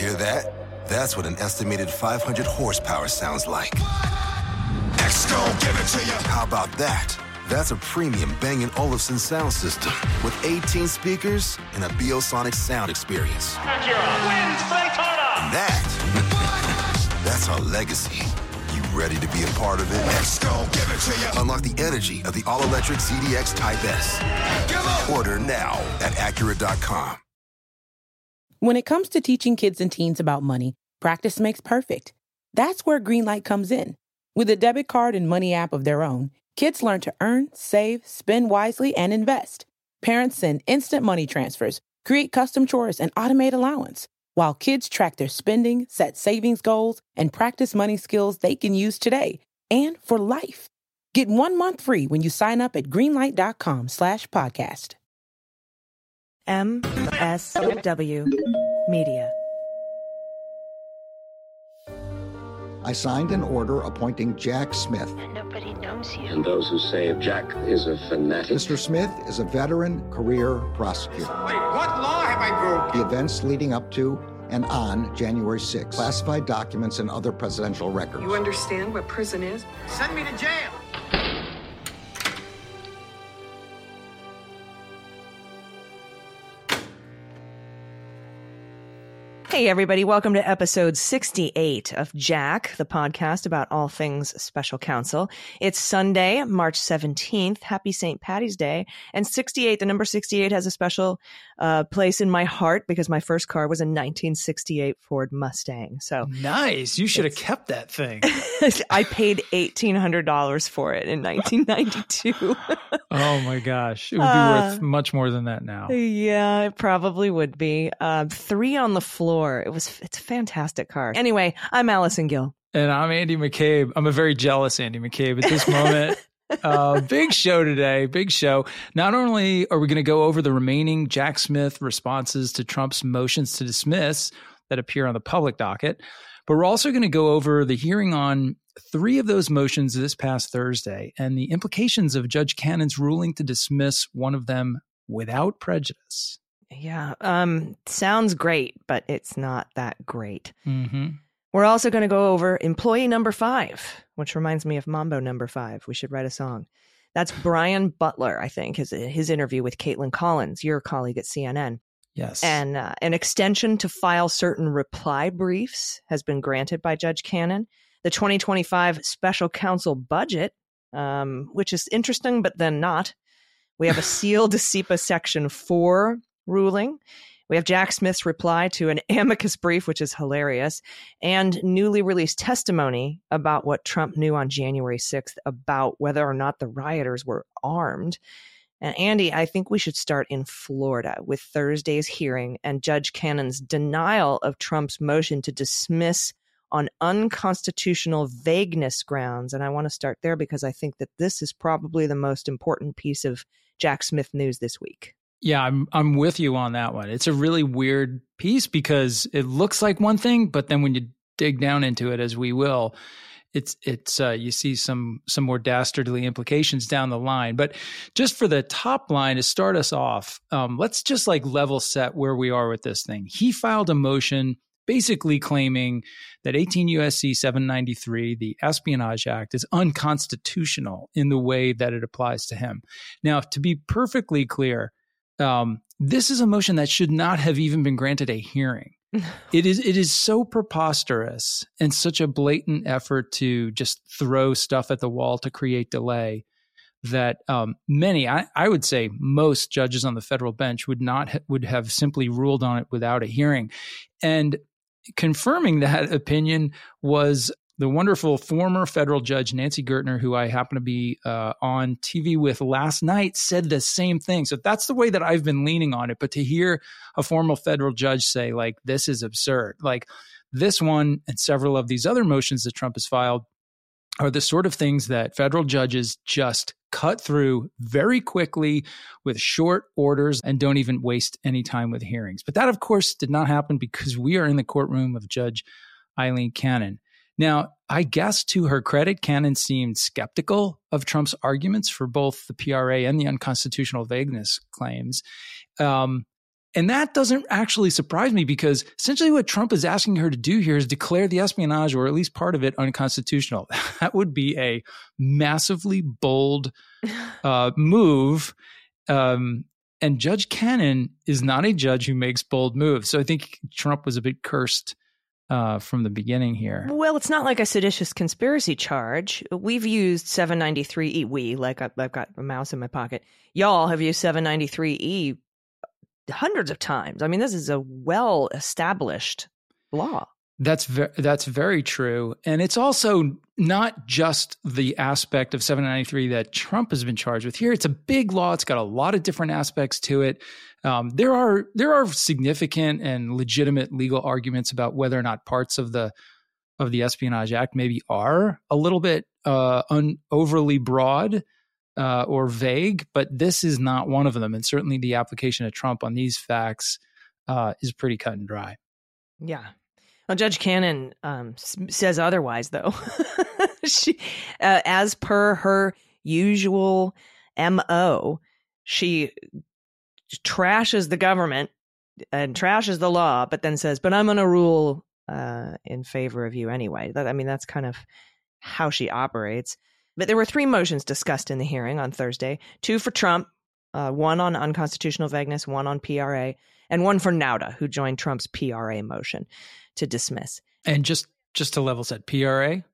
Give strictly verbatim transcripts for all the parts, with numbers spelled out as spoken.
Hear that? That's what an estimated five hundred horsepower sounds like. Next, go give it to you. How about that? That's a premium Bang and Olufsen sound system with eighteen speakers and a Biosonic sound experience. Acura wins Daytona. And that, that's our legacy. You ready to be a part of it? Let's go, give it to you. Unlock the energy of the all-electric Z D X Type S. Order now at Acura dot com. When it comes to teaching kids and teens about money, practice makes perfect. That's where Greenlight comes in. With a debit card and money app of their own, kids learn to earn, save, spend wisely, and invest. Parents send instant money transfers, create custom chores, and automate allowance, while kids track their spending, set savings goals, and practice money skills they can use today and for life. Get one month free when you sign up at greenlight.com slash podcast. M S W Media. I signed an order appointing Jack Smith. And nobody knows you. And those who say Jack is a fanatic. Mister Smith is a veteran career prosecutor. Wait, what law have I broken? The events leading up to and on January sixth, classified documents and other presidential records. You understand what prison is? Send me to jail. Hey, everybody. Welcome to episode sixty-eight of Jack, the podcast about all things special counsel. It's Sunday, March seventeenth. Happy Saint Patty's Day. And sixty-eight, the number sixty-eight has a special uh, place in my heart because my first car was a nineteen sixty-eight Ford Mustang. So nice. You should have kept that thing. I paid eighteen hundred dollars for it in nineteen ninety-two. Oh, my gosh. It would be Uh, worth much more than that now. Yeah, it probably would be. Uh, three on the floor. It was, it's a fantastic car. Anyway, I'm Allison Gill. And I'm Andy McCabe. I'm a very jealous Andy McCabe at this moment. uh, big show today. Big show. Not only are we going to go over the remaining Jack Smith responses to Trump's motions to dismiss that appear on the public docket, but we're also going to go over the hearing on three of those motions this past Thursday and the implications of Judge Cannon's ruling to dismiss one of them without prejudice. Yeah, um, sounds great, but it's not that great. Mm-hmm. We're also going to go over employee number five, which reminds me of Mambo number five. We should write a song. That's Brian Butler, I think, his, his interview with Caitlin Collins, your colleague at C N N. Yes. And uh, an extension to file certain reply briefs has been granted by Judge Cannon. The twenty twenty-five special counsel budget, um, which is interesting, but then not. We have a sealed S E P A Section four ruling. We have Jack Smith's reply to an amicus brief, which is hilarious, and newly released testimony about what Trump knew on January sixth about whether or not the rioters were armed. And Andy, I think we should start in Florida with Thursday's hearing and Judge Cannon's denial of Trump's motion to dismiss on unconstitutional vagueness grounds. And I want to start there because I think that this is probably the most important piece of Jack Smith news this week. Yeah, I'm I'm with you on that one. It's a really weird piece because it looks like one thing, but then when you dig down into it, as we will, it's it's uh, you see some some more dastardly implications down the line. But just for the top line to start us off, um, let's just like level set where we are with this thing. He filed a motion basically claiming that eighteen U S C seven ninety-three, the Espionage Act, is unconstitutional in the way that it applies to him. Now, to be perfectly clear, Um, this is a motion that should not have even been granted a hearing. It is it is so preposterous and such a blatant effort to just throw stuff at the wall to create delay that um, many, I, I would say most judges on the federal bench would not ha- would have simply ruled on it without a hearing. And confirming that opinion was the wonderful former federal judge, Nancy Gertner, who I happen to be uh, on T V with last night, said the same thing. So that's the way that I've been leaning on it. But to hear a former federal judge say, like, this is absurd, like this one and several of these other motions that Trump has filed are the sort of things that federal judges just cut through very quickly with short orders and don't even waste any time with hearings. But that, of course, did not happen because we are in the courtroom of Judge Aileen Cannon. Now, I guess to her credit, Cannon seemed skeptical of Trump's arguments for both the P R A and the unconstitutional vagueness claims. Um, And that doesn't actually surprise me because essentially what Trump is asking her to do here is declare the espionage, or at least part of it, unconstitutional. That would be a massively bold uh, move. Um, and Judge Cannon is not a judge who makes bold moves. So I think Trump was a bit cursed uh, from the beginning here. Well, it's not like a seditious conspiracy charge. We've used seven ninety-three E. We, like I've, I've got a mouse in my pocket. Y'all have used seven ninety-three E hundreds of times. I mean, this is a well-established law. That's ve- that's very true. And it's also not just the aspect of seven ninety-three that Trump has been charged with here. It's a big law. It's got a lot of different aspects to it. Um, there are there are significant and legitimate legal arguments about whether or not parts of the of the Espionage Act maybe are a little bit uh, un- overly broad uh, or vague, but this is not one of them. And certainly the application of Trump on these facts uh, is pretty cut and dry. Yeah. Well, Judge Cannon um, s- says otherwise, though. she, uh, as per her usual M O, she trashes the government and trashes the law, but then says, but I'm going to rule uh, in favor of you anyway. That, I mean, that's kind of how she operates. But there were three motions discussed in the hearing on Thursday, two for Trump, uh, one on unconstitutional vagueness, one on P R A, and one for Nauta, who joined Trump's P R A motion to dismiss. And just just to level set, P R A?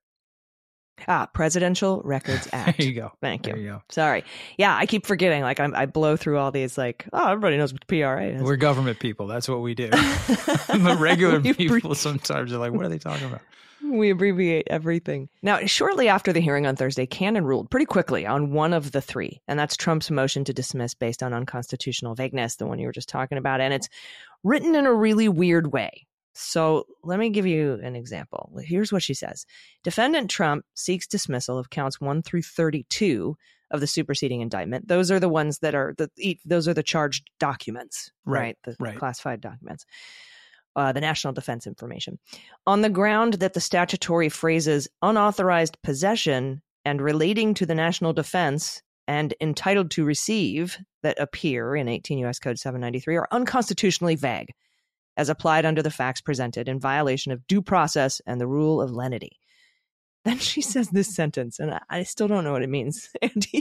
Ah, Presidential Records Act. There you go. Thank you. There you go. Sorry. Yeah, I keep forgetting. Like I'm, I blow through all these. Like, oh, everybody knows what P R A is. We're government people. That's what we do. The regular We people bre- sometimes are like, what are they talking about? We abbreviate everything. Now, shortly after the hearing on Thursday, Cannon ruled pretty quickly on one of the three, and that's Trump's motion to dismiss based on unconstitutional vagueness, the one you were just talking about. And it's written in a really weird way. So let me give you an example. Here's what she says. Defendant Trump seeks dismissal of counts one through thirty-two of the superseding indictment. Those are the ones that are, the those are the charged documents, right? Right, The right. classified documents. Uh, the national defense information, on the ground that the statutory phrases unauthorized possession and relating to the national defense and entitled to receive that appear in eighteen U S Code seven ninety-three are unconstitutionally vague, as applied under the facts presented in violation of due process and the rule of lenity. Then she says this sentence, and I, I still don't know what it means, Andy.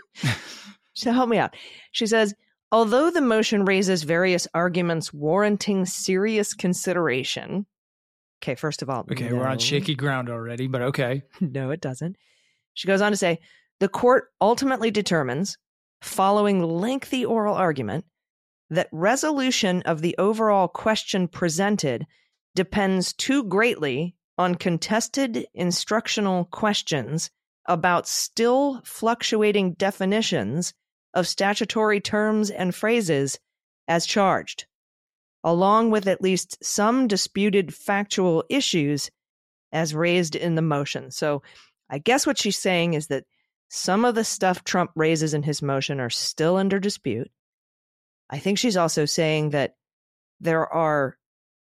So help me out. She says, although the motion raises various arguments warranting serious consideration. Okay, first of all. Okay, no. we're on shaky ground already, but okay. No, it doesn't. She goes on to say, the court ultimately determines, following lengthy oral argument, that resolution of the overall question presented depends too greatly on contested instructional questions about still fluctuating definitions of statutory terms and phrases as charged, along with at least some disputed factual issues as raised in the motion. So I guess what she's saying is that some of the stuff Trump raises in his motion are still under dispute. I think she's also saying that there are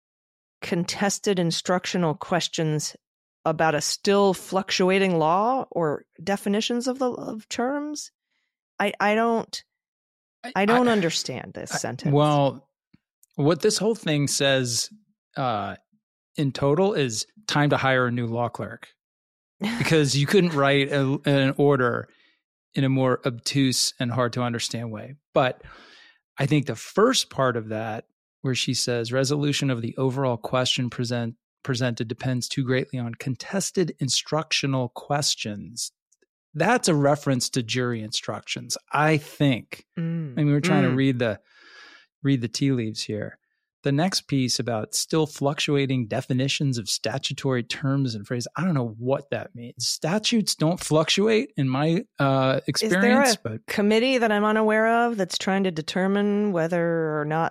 contested instructional questions about a still fluctuating law or definitions of the of terms. I, I don't I don't I, understand this I, sentence. Well, what this whole thing says uh, in total is time to hire a new law clerk, because you couldn't write a, an order in a more obtuse and hard to understand way. But I think the first part of that, where she says resolution of the overall question present, presented depends too greatly on contested instructional questions. That's a reference to jury instructions, I think. Mm. I mean, we were trying mm. to read the read the tea leaves here. The next piece about still fluctuating definitions of statutory terms and phrases, I don't know what that means. Statutes don't fluctuate in my uh, experience. Is there a but committee that I'm unaware of that's trying to determine whether or not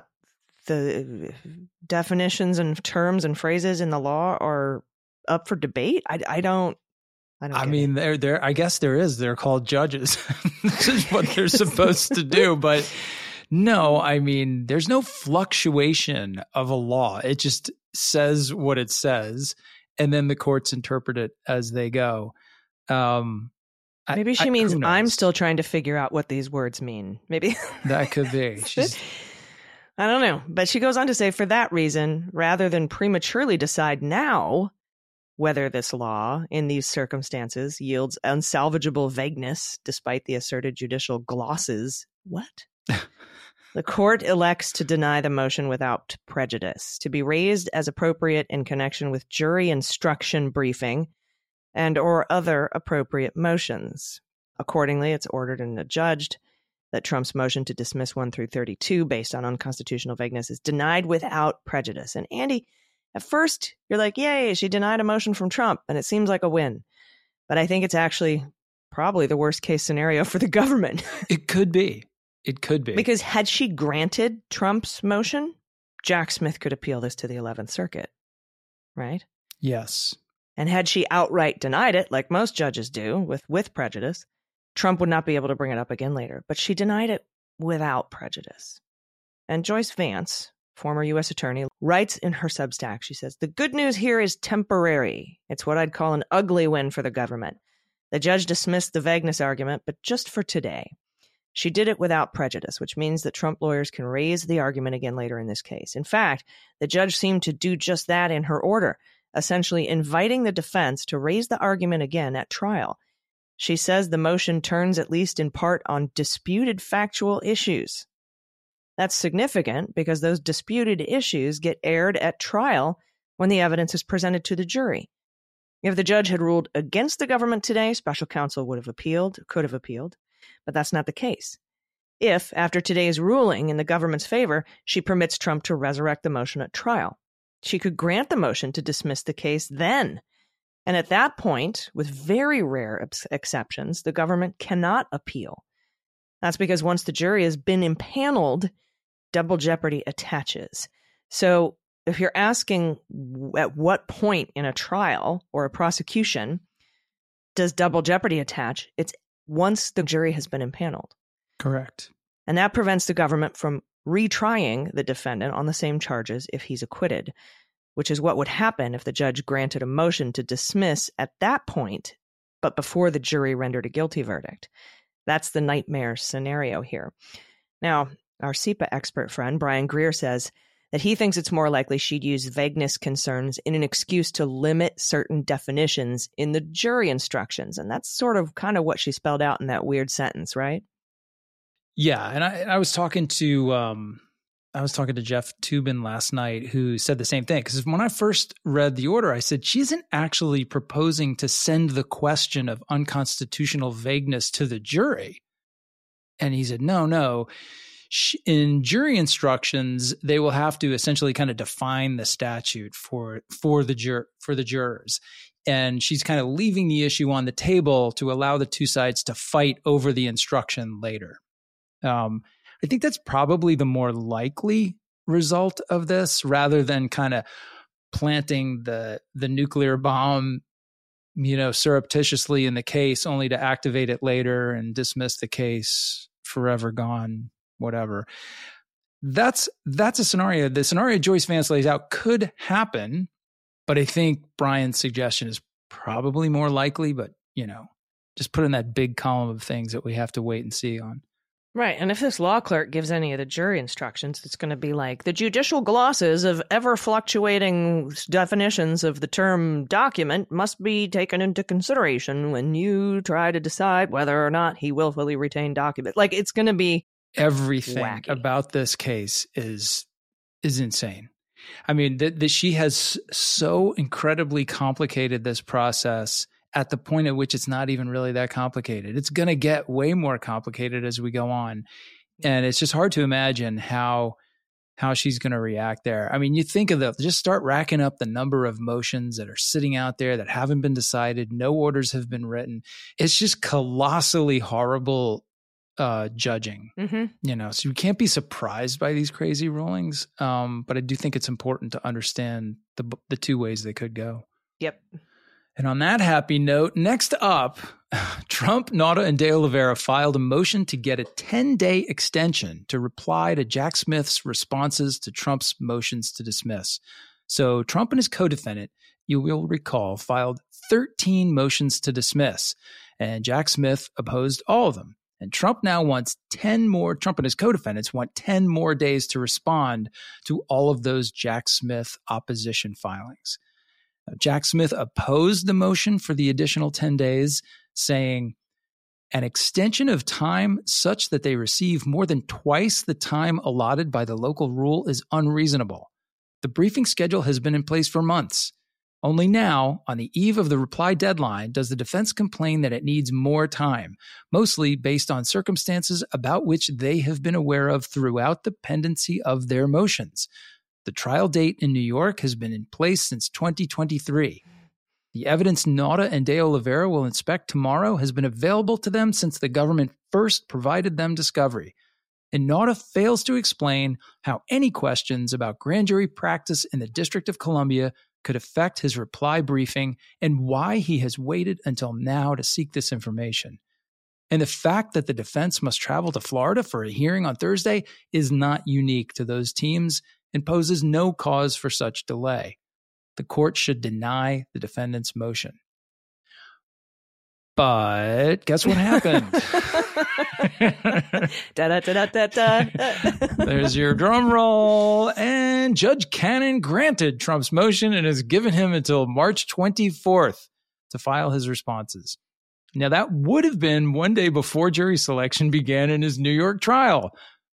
the definitions and terms and phrases in the law are up for debate? I, I don't. I, don't I mean, there, there. I guess there is. They're called judges. This is what they're supposed to do. But no, I mean, there's no fluctuation of a law. It just says what it says, and then the courts interpret it as they go. Um, Maybe she I, means I'm still trying to figure out what these words mean. Maybe that could be. She's, I don't know. But she goes on to say, for that reason, rather than prematurely decide now whether this law in these circumstances yields unsalvageable vagueness despite the asserted judicial glosses, what? The court elects to deny the motion without prejudice, to be raised as appropriate in connection with jury instruction briefing and or other appropriate motions. Accordingly, it's ordered and adjudged that Trump's motion to dismiss one through thirty-two based on unconstitutional vagueness is denied without prejudice. And Andy, at first, you're like, yay, she denied a motion from Trump, and it seems like a win. But I think it's actually probably the worst case scenario for the government. It could be. It could be. Because had she granted Trump's motion, Jack Smith could appeal this to the eleventh Circuit, right? Yes. And had she outright denied it, like most judges do, with, with prejudice, Trump would not be able to bring it up again later. But she denied it without prejudice. And Joyce Vance, former U S attorney, writes in her Substack, she says, the good news here is temporary. It's what I'd call an ugly win for the government. The judge dismissed the vagueness argument, but just for today. She did it without prejudice, which means that Trump lawyers can raise the argument again later in this case. In fact, the judge seemed to do just that in her order, essentially inviting the defense to raise the argument again at trial. She says the motion turns at least in part on disputed factual issues. That's significant because those disputed issues get aired at trial when the evidence is presented to the jury. If the judge had ruled against the government today, special counsel would have appealed, could have appealed. But that's not the case. If, after today's ruling in the government's favor, she permits Trump to resurrect the motion at trial, she could grant the motion to dismiss the case then. And at that point, with very rare ex- exceptions, the government cannot appeal. That's because once the jury has been impaneled, double jeopardy attaches. So if you're asking at what point in a trial or a prosecution does double jeopardy attach, it's once the jury has been impaneled. Correct. And that prevents the government from retrying the defendant on the same charges if he's acquitted, which is what would happen if the judge granted a motion to dismiss at that point, but before the jury rendered a guilty verdict. That's the nightmare scenario here. Now, our S I P A expert friend, Brian Greer, says that he thinks it's more likely she'd use vagueness concerns in an excuse to limit certain definitions in the jury instructions. And that's sort of kind of what she spelled out in that weird sentence, right? Yeah. And I, I was talking to, um, I was talking to Jeff Toobin last night, who said the same thing. Because when I first read the order, I said, she isn't actually proposing to send the question of unconstitutional vagueness to the jury. And he said, no, no. In jury instructions, they will have to essentially kind of define the statute for for the jur for the jurors, and she's kind of leaving the issue on the table to allow the two sides to fight over the instruction later. Um, I think that's probably the more likely result of this, rather than kind of planting the the nuclear bomb, you know, surreptitiously in the case, only to activate it later and dismiss the case, forever gone. Whatever. That's that's a scenario. The scenario Joyce Vance lays out could happen, but I think Brian's suggestion is probably more likely. But, you know, just put in that big column of things that we have to wait and see on. Right. And if this law clerk gives any of the jury instructions, it's going to be like the judicial glosses of ever fluctuating definitions of the term document must be taken into consideration when you try to decide whether or not he willfully retained document. Like, it's going to be everything wacky about this case is is insane. I mean, that that she has so incredibly complicated this process at the point at which it's not even really that complicated. It's going to get way more complicated as we go on. And it's just hard to imagine how how she's going to react there. I mean, you think of the, just start racking up the number of motions that are sitting out there that haven't been decided. No orders have been written. It's just colossally horrible uh, judging, mm-hmm. you know, so you can't be surprised by these crazy rulings. Um, but I do think it's important to understand the the two ways they could go. Yep. And on that happy note, next up, Trump, Nauta, and De Oliveira filed a motion to get a ten-day extension to reply to Jack Smith's responses to Trump's motions to dismiss. So Trump and his co-defendant, you will recall, filed thirteen motions to dismiss, and Jack Smith opposed all of them. And Trump now wants ten more, Trump and his co-defendants want ten more days to respond to all of those Jack Smith opposition filings. Now, Jack Smith opposed the motion for the additional ten days, saying an extension of time such that they receive more than twice the time allotted by the local rule is unreasonable. The briefing schedule has been in place for months. Only now, on the eve of the reply deadline, does the defense complain that it needs more time, mostly based on circumstances about which they have been aware of throughout the pendency of their motions. The trial date in New York has been in place since twenty twenty-three. The evidence Nauta and De Oliveira will inspect tomorrow has been available to them since the government first provided them discovery. And Nauta fails to explain how any questions about grand jury practice in the District of Columbia could affect his reply briefing and why he has waited until now to seek this information. And the fact that the defense must travel to Florida for a hearing on Thursday is not unique to those teams and poses no cause for such delay. The court should deny the defendant's motion. But guess what happened? da, da, da, da, da. There's your drum roll. And Judge Cannon granted Trump's motion and has given him until March twenty-fourth to file his responses. Now, that would have been one day before jury selection began in his New York trial.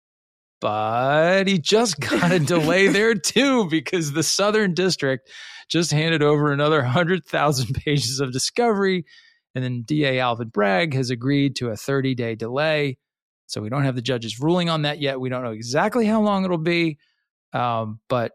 But he just got a delay there, too, because the Southern District just handed over another one hundred thousand pages of discovery. And then D A Alvin Bragg has agreed to a thirty-day delay. So we don't have the judge's ruling on that yet. We don't know exactly how long it'll be. Um, but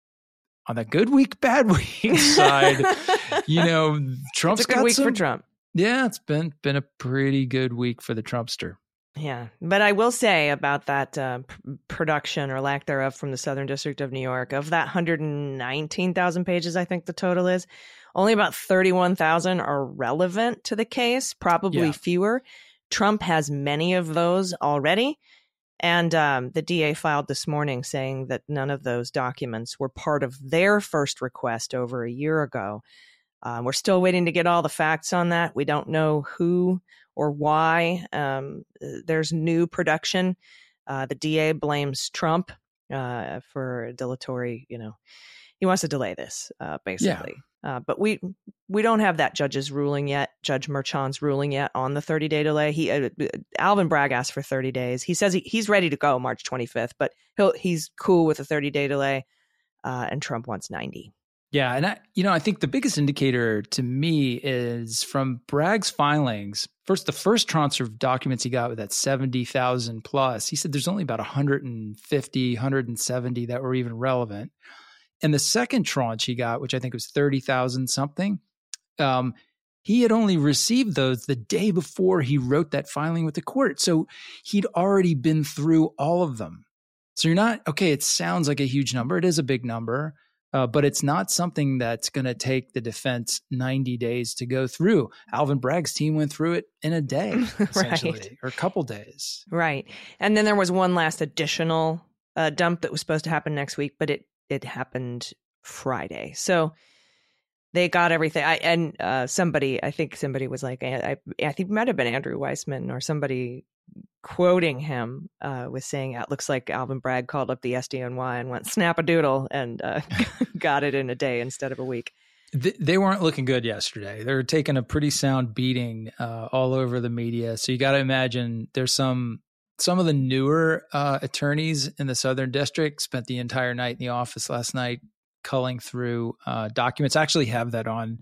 on the good week, bad week side, you know, Trump's it's a good got week some, for Trump. Yeah, it's been been a pretty good week for the Trumpster. Yeah, but I will say about that uh, p- production or lack thereof from the Southern District of New York, of that one hundred nineteen thousand pages, I think the total is, only about thirty-one thousand are relevant to the case, probably Yeah. fewer. Trump has many of those already. And um, the D A filed this morning saying that none of those documents were part of their first request over a year ago. Um, we're still waiting to get all the facts on that. We don't know who or why um, there's new production. Uh, the D A blames Trump uh, for dilatory, you know, he wants to delay this, uh, basically. Yeah. Uh, but we we don't have that judge's ruling yet, Judge Merchan's ruling yet on the thirty-day delay. He uh, Alvin Bragg asked for thirty days. He says he, he's ready to go March twenty-fifth, but he'll he's cool with a thirty-day delay, uh, and Trump wants ninety. Yeah, and I, you know, I think the biggest indicator to me is from Bragg's filings. First, the first tranche of documents he got with that seventy thousand plus, he said there's only about one hundred fifty, one hundred seventy that were even relevant. And the second tranche he got, which I think was thirty thousand something, um, he had only received those the day before he wrote that filing with the court. So he'd already been through all of them. So you're not, okay, it sounds like a huge number. It is a big number. Uh, but it's not something that's going to take the defense ninety days to go through. Alvin Bragg's team went through it in a day, essentially, right. or a couple days. Right. And then there was one last additional uh, dump that was supposed to happen next week, but it, it happened Friday. So they got everything. I, and uh, somebody, I think somebody was like, I, I, I think it might have been Andrew Weissman or somebody quoting him uh, was saying, it looks like Alvin Bragg called up the S D N Y and went snap-a-doodle and uh, got it in a day instead of a week. They weren't looking good yesterday. They were taking a pretty sound beating uh, all over the media. So you got to imagine there's some some of the newer uh, attorneys in the Southern District spent the entire night in the office last night culling through uh, documents. I actually have that on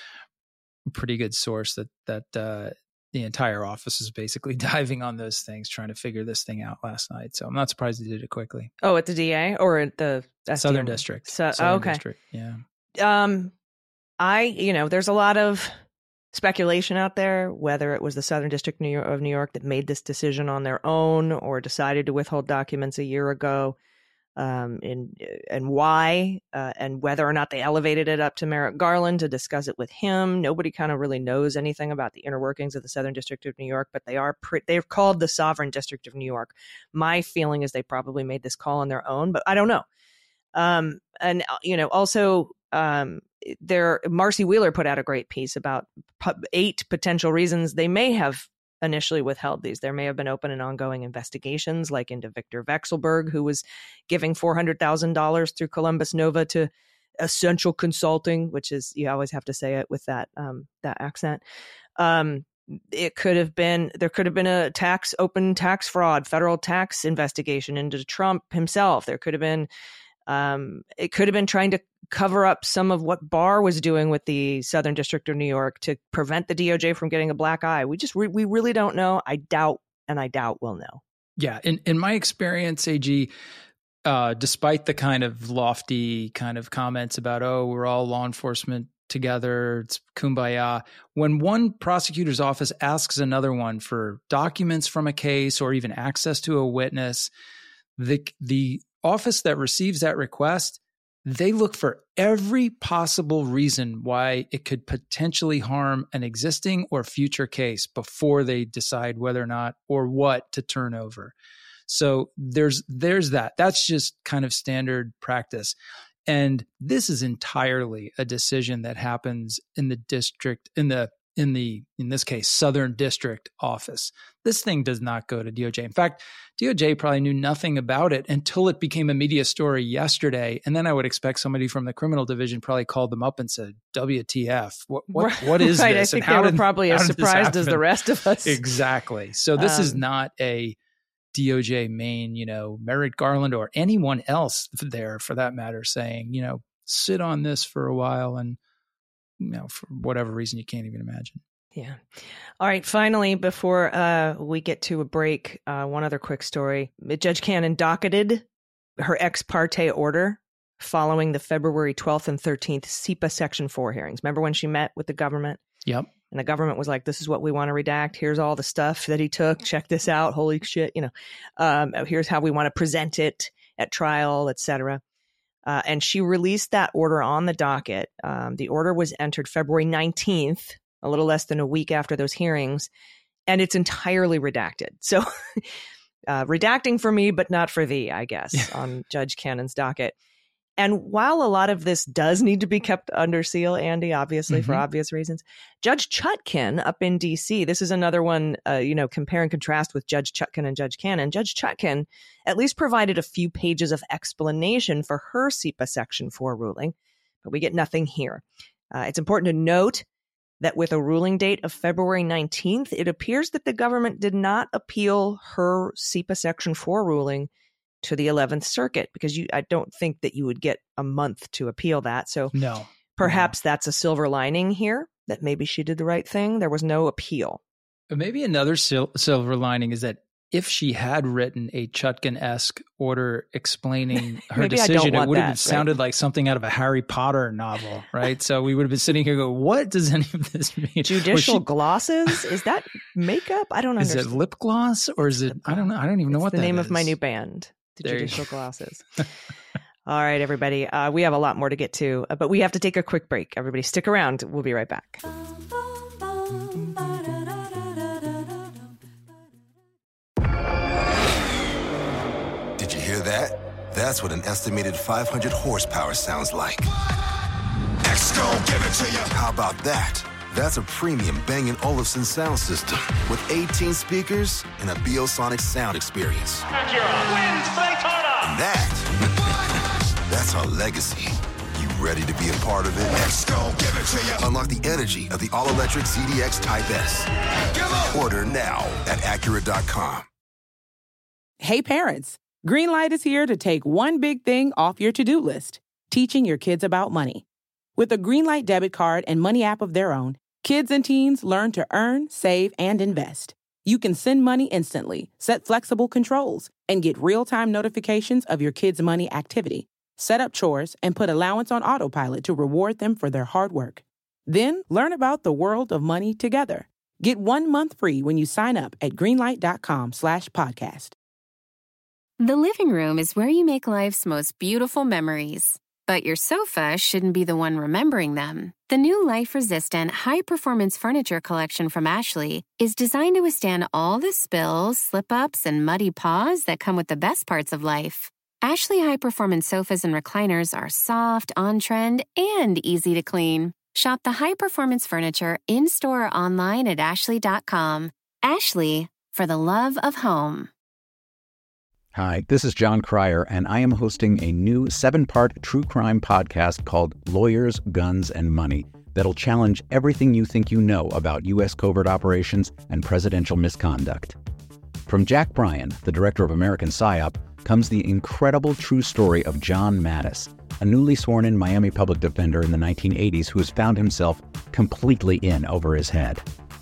a pretty good source that that uh, the entire office is basically diving on those things, trying to figure this thing out last night. So I'm not surprised they did it quickly. Oh, at the D A or at the S D N Y? Southern District. So, Southern okay. District, yeah. Um, I, you know, there's a lot of speculation out there, whether it was the Southern District New York, of New York that made this decision on their own or decided to withhold documents a year ago, um, and, and why, uh, and whether or not they elevated it up to Merrick Garland to discuss it with him. Nobody kind of really knows anything about the inner workings of the Southern District of New York, but they are pre- they're called the Sovereign District of New York. My feeling is they probably made this call on their own, but I don't know. Um, and, you know, also, um, there, Marcy Wheeler put out a great piece about pu- eight potential reasons they may have initially withheld these. There may have been open and ongoing investigations, like into Victor Vekselberg, who was giving four hundred thousand dollars through Columbus Nova to Essential Consulting, which is, you always have to say it with that um, that accent. Um, it could have been, there could have been a tax, open tax fraud, federal tax investigation into Trump himself. There could have been, um, it could have been trying to cover up some of what Barr was doing with the Southern District of New York to prevent the D O J from getting a black eye. We just, re- we really don't know. I doubt, and I doubt we'll know. Yeah. In, in my experience, A G, uh, despite the kind of lofty kind of comments about, oh, we're all law enforcement together, it's kumbaya. When one prosecutor's office asks another one for documents from a case or even access to a witness, the the office that receives that request, they look for every possible reason why it could potentially harm an existing or future case before they decide whether or not or what to turn over. So there's there's that. That's just kind of standard practice. And this is entirely a decision that happens in the district, in the, in the, in this case, Southern District office. This thing does not go to D O J. In fact, D O J probably knew nothing about it until it became a media story yesterday. And then I would expect somebody from the criminal division probably called them up and said, W T F, what, what, what is right. this? I think and how they were did, probably as surprised as the rest of us. Exactly. So this um, is not a D O J main, you know, Merrick Garland or anyone else there for that matter saying, you know, sit on this for a while and, you know, for whatever reason you can't even imagine. Yeah. All right. Finally, before uh, we get to a break, uh, one other quick story. Judge Cannon docketed her ex parte order following the February twelfth and thirteenth SEPA Section four hearings. Remember when she met with the government? Yep. And the government was like, this is what we want to redact. Here's all the stuff that he took. Check this out. Holy shit. You know, um, here's how we want to present it at trial, et cetera. Uh, and she released that order on the docket. Um, the order was entered February nineteenth, a little less than a week after those hearings, and it's entirely redacted. So uh, redacting for me, but not for thee, I guess, yeah. on Judge Cannon's docket. And while a lot of this does need to be kept under seal, Andy, obviously, mm-hmm. for obvious reasons, Judge Chutkan up in D C, this is another one, uh, you know, compare and contrast with Judge Chutkan and Judge Cannon. Judge Chutkan at least provided a few pages of explanation for her SEPA Section four ruling, but we get nothing here. Uh, it's important to note that with a ruling date of February nineteenth, it appears that the government did not appeal her SEPA Section four ruling to the eleventh Circuit, because you, I don't think that you would get a month to appeal that. So no, perhaps no. that's a silver lining here, that maybe she did the right thing. There was no appeal. But maybe another sil- silver lining is that if she had written a Chutkan-esque order explaining her decision, it would have that, sounded right? like something out of a Harry Potter novel, right? So we would have been sitting here going, what does any of this mean? Judicial she, glosses? Is that makeup? I don't understand. Is it lip gloss or is it, I don't know. I don't even know it's what the that name is. of my new band. The there Judicial Glosses. All right, everybody. Uh, we have a lot more to get to, uh, but we have to take a quick break. Everybody stick around. We'll be right back. Did you hear that? That's what an estimated five hundred horsepower sounds like. X-Gon, give it to you. How about that? That's a premium Bang and Olufsen sound system with eighteen speakers and a Biosonic sound experience. Acura wins Daytona. And that, that's our legacy. You ready to be a part of it? X-Gon, give it to you. Unlock the energy of the all-electric Z D X Type S. Order now at Acura dot com. Hey parents, Greenlight is here to take one big thing off your to-do list, teaching your kids about money. With a Greenlight debit card and money app of their own, kids and teens learn to earn, save, and invest. You can send money instantly, set flexible controls, and get real-time notifications of your kids' money activity. Set up chores and put allowance on autopilot to reward them for their hard work. Then learn about the world of money together. Get one month free when you sign up at greenlight.com slash podcast. The living room is where you make life's most beautiful memories. But your sofa shouldn't be the one remembering them. The new life-resistant, high-performance furniture collection from Ashley is designed to withstand all the spills, slip-ups, and muddy paws that come with the best parts of life. Ashley high-performance sofas and recliners are soft, on-trend, and easy to clean. Shop the high-performance furniture in-store or online at ashley dot com. Ashley, for the love of home. Hi, this is John Cryer, and I am hosting a new seven-part true crime podcast called Lawyers, Guns, and Money that'll challenge everything you think you know about U S covert operations and presidential misconduct. From Jack Bryan, the director of American PSYOP, comes the incredible true story of John Mattis, a newly sworn-in Miami public defender in the nineteen eighties who has found himself completely in over his head.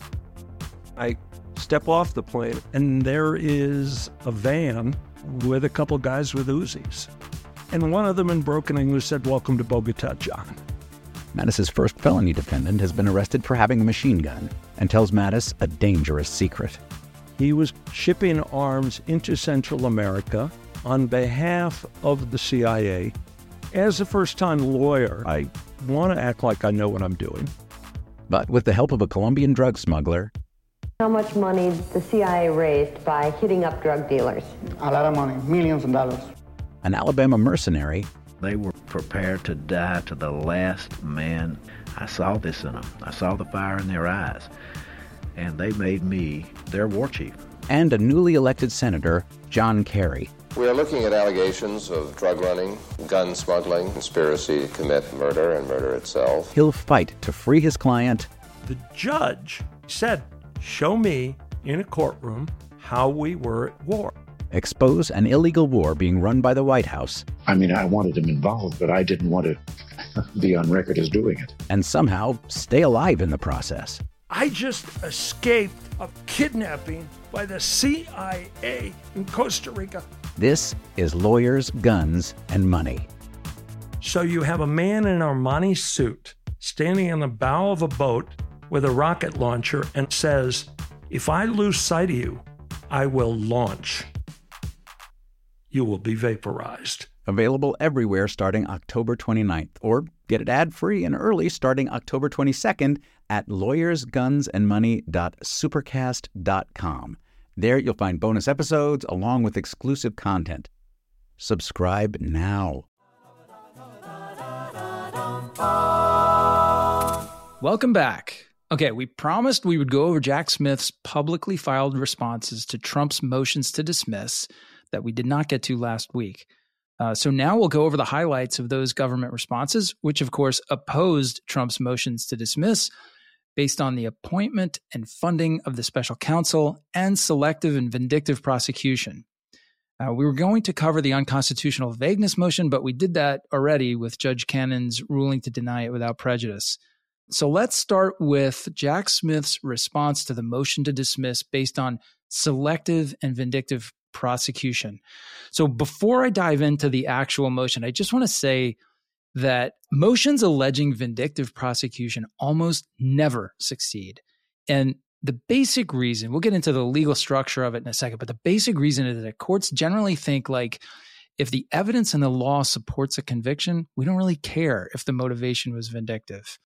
I step off the plane, and there is a van with a couple guys with Uzis. And one of them in broken English said, "Welcome to Bogota, John." Mattis' first felony defendant has been arrested for having a machine gun and tells Mattis a dangerous secret. He was shipping arms into Central America on behalf of the C I A. As a first-time lawyer, I want to act like I know what I'm doing. But with the help of a Colombian drug smuggler... How much money the C I A raised by hitting up drug dealers? A lot of money, millions of dollars. An Alabama mercenary... They were prepared to die to the last man. I saw this in them. I saw the fire in their eyes. And they made me their war chief. And a newly elected senator, John Kerry. We are looking at allegations of drug running, gun smuggling, conspiracy to commit murder and murder itself. He'll fight to free his client. The judge said, "Show me in a courtroom how we were at war." Expose an illegal war being run by the White House. I mean, I wanted him involved, but I didn't want to be on record as doing it. And somehow stay alive in the process. I just escaped a kidnapping by the C I A in Costa Rica. This is Lawyers, Guns, and Money. So you have a man in an Armani suit standing on the bow of a boat with a rocket launcher and says, "If I lose sight of you, I will launch. You will be vaporized." Available everywhere starting October twenty-ninth, or get it ad-free and early starting October twenty-second at lawyers guns and money dot supercast dot com. There you'll find bonus episodes along with exclusive content. Subscribe now. Welcome back. Okay, we promised we would go over Jack Smith's publicly filed responses to Trump's motions to dismiss that we did not get to last week. Uh, so now we'll go over the highlights of those government responses, which of course opposed Trump's motions to dismiss based on the appointment and funding of the special counsel and selective and vindictive prosecution. Uh, we were going to cover the unconstitutional vagueness motion, but we did that already with Judge Cannon's ruling to deny it without prejudice. So let's start with Jack Smith's response to the motion to dismiss based on selective and vindictive prosecution. So before I dive into the actual motion, I just want to say that motions alleging vindictive prosecution almost never succeed. And the basic reason, we'll get into the legal structure of it in a second, but the basic reason is that courts generally think like, if the evidence in the law supports a conviction, we don't really care if the motivation was vindictive.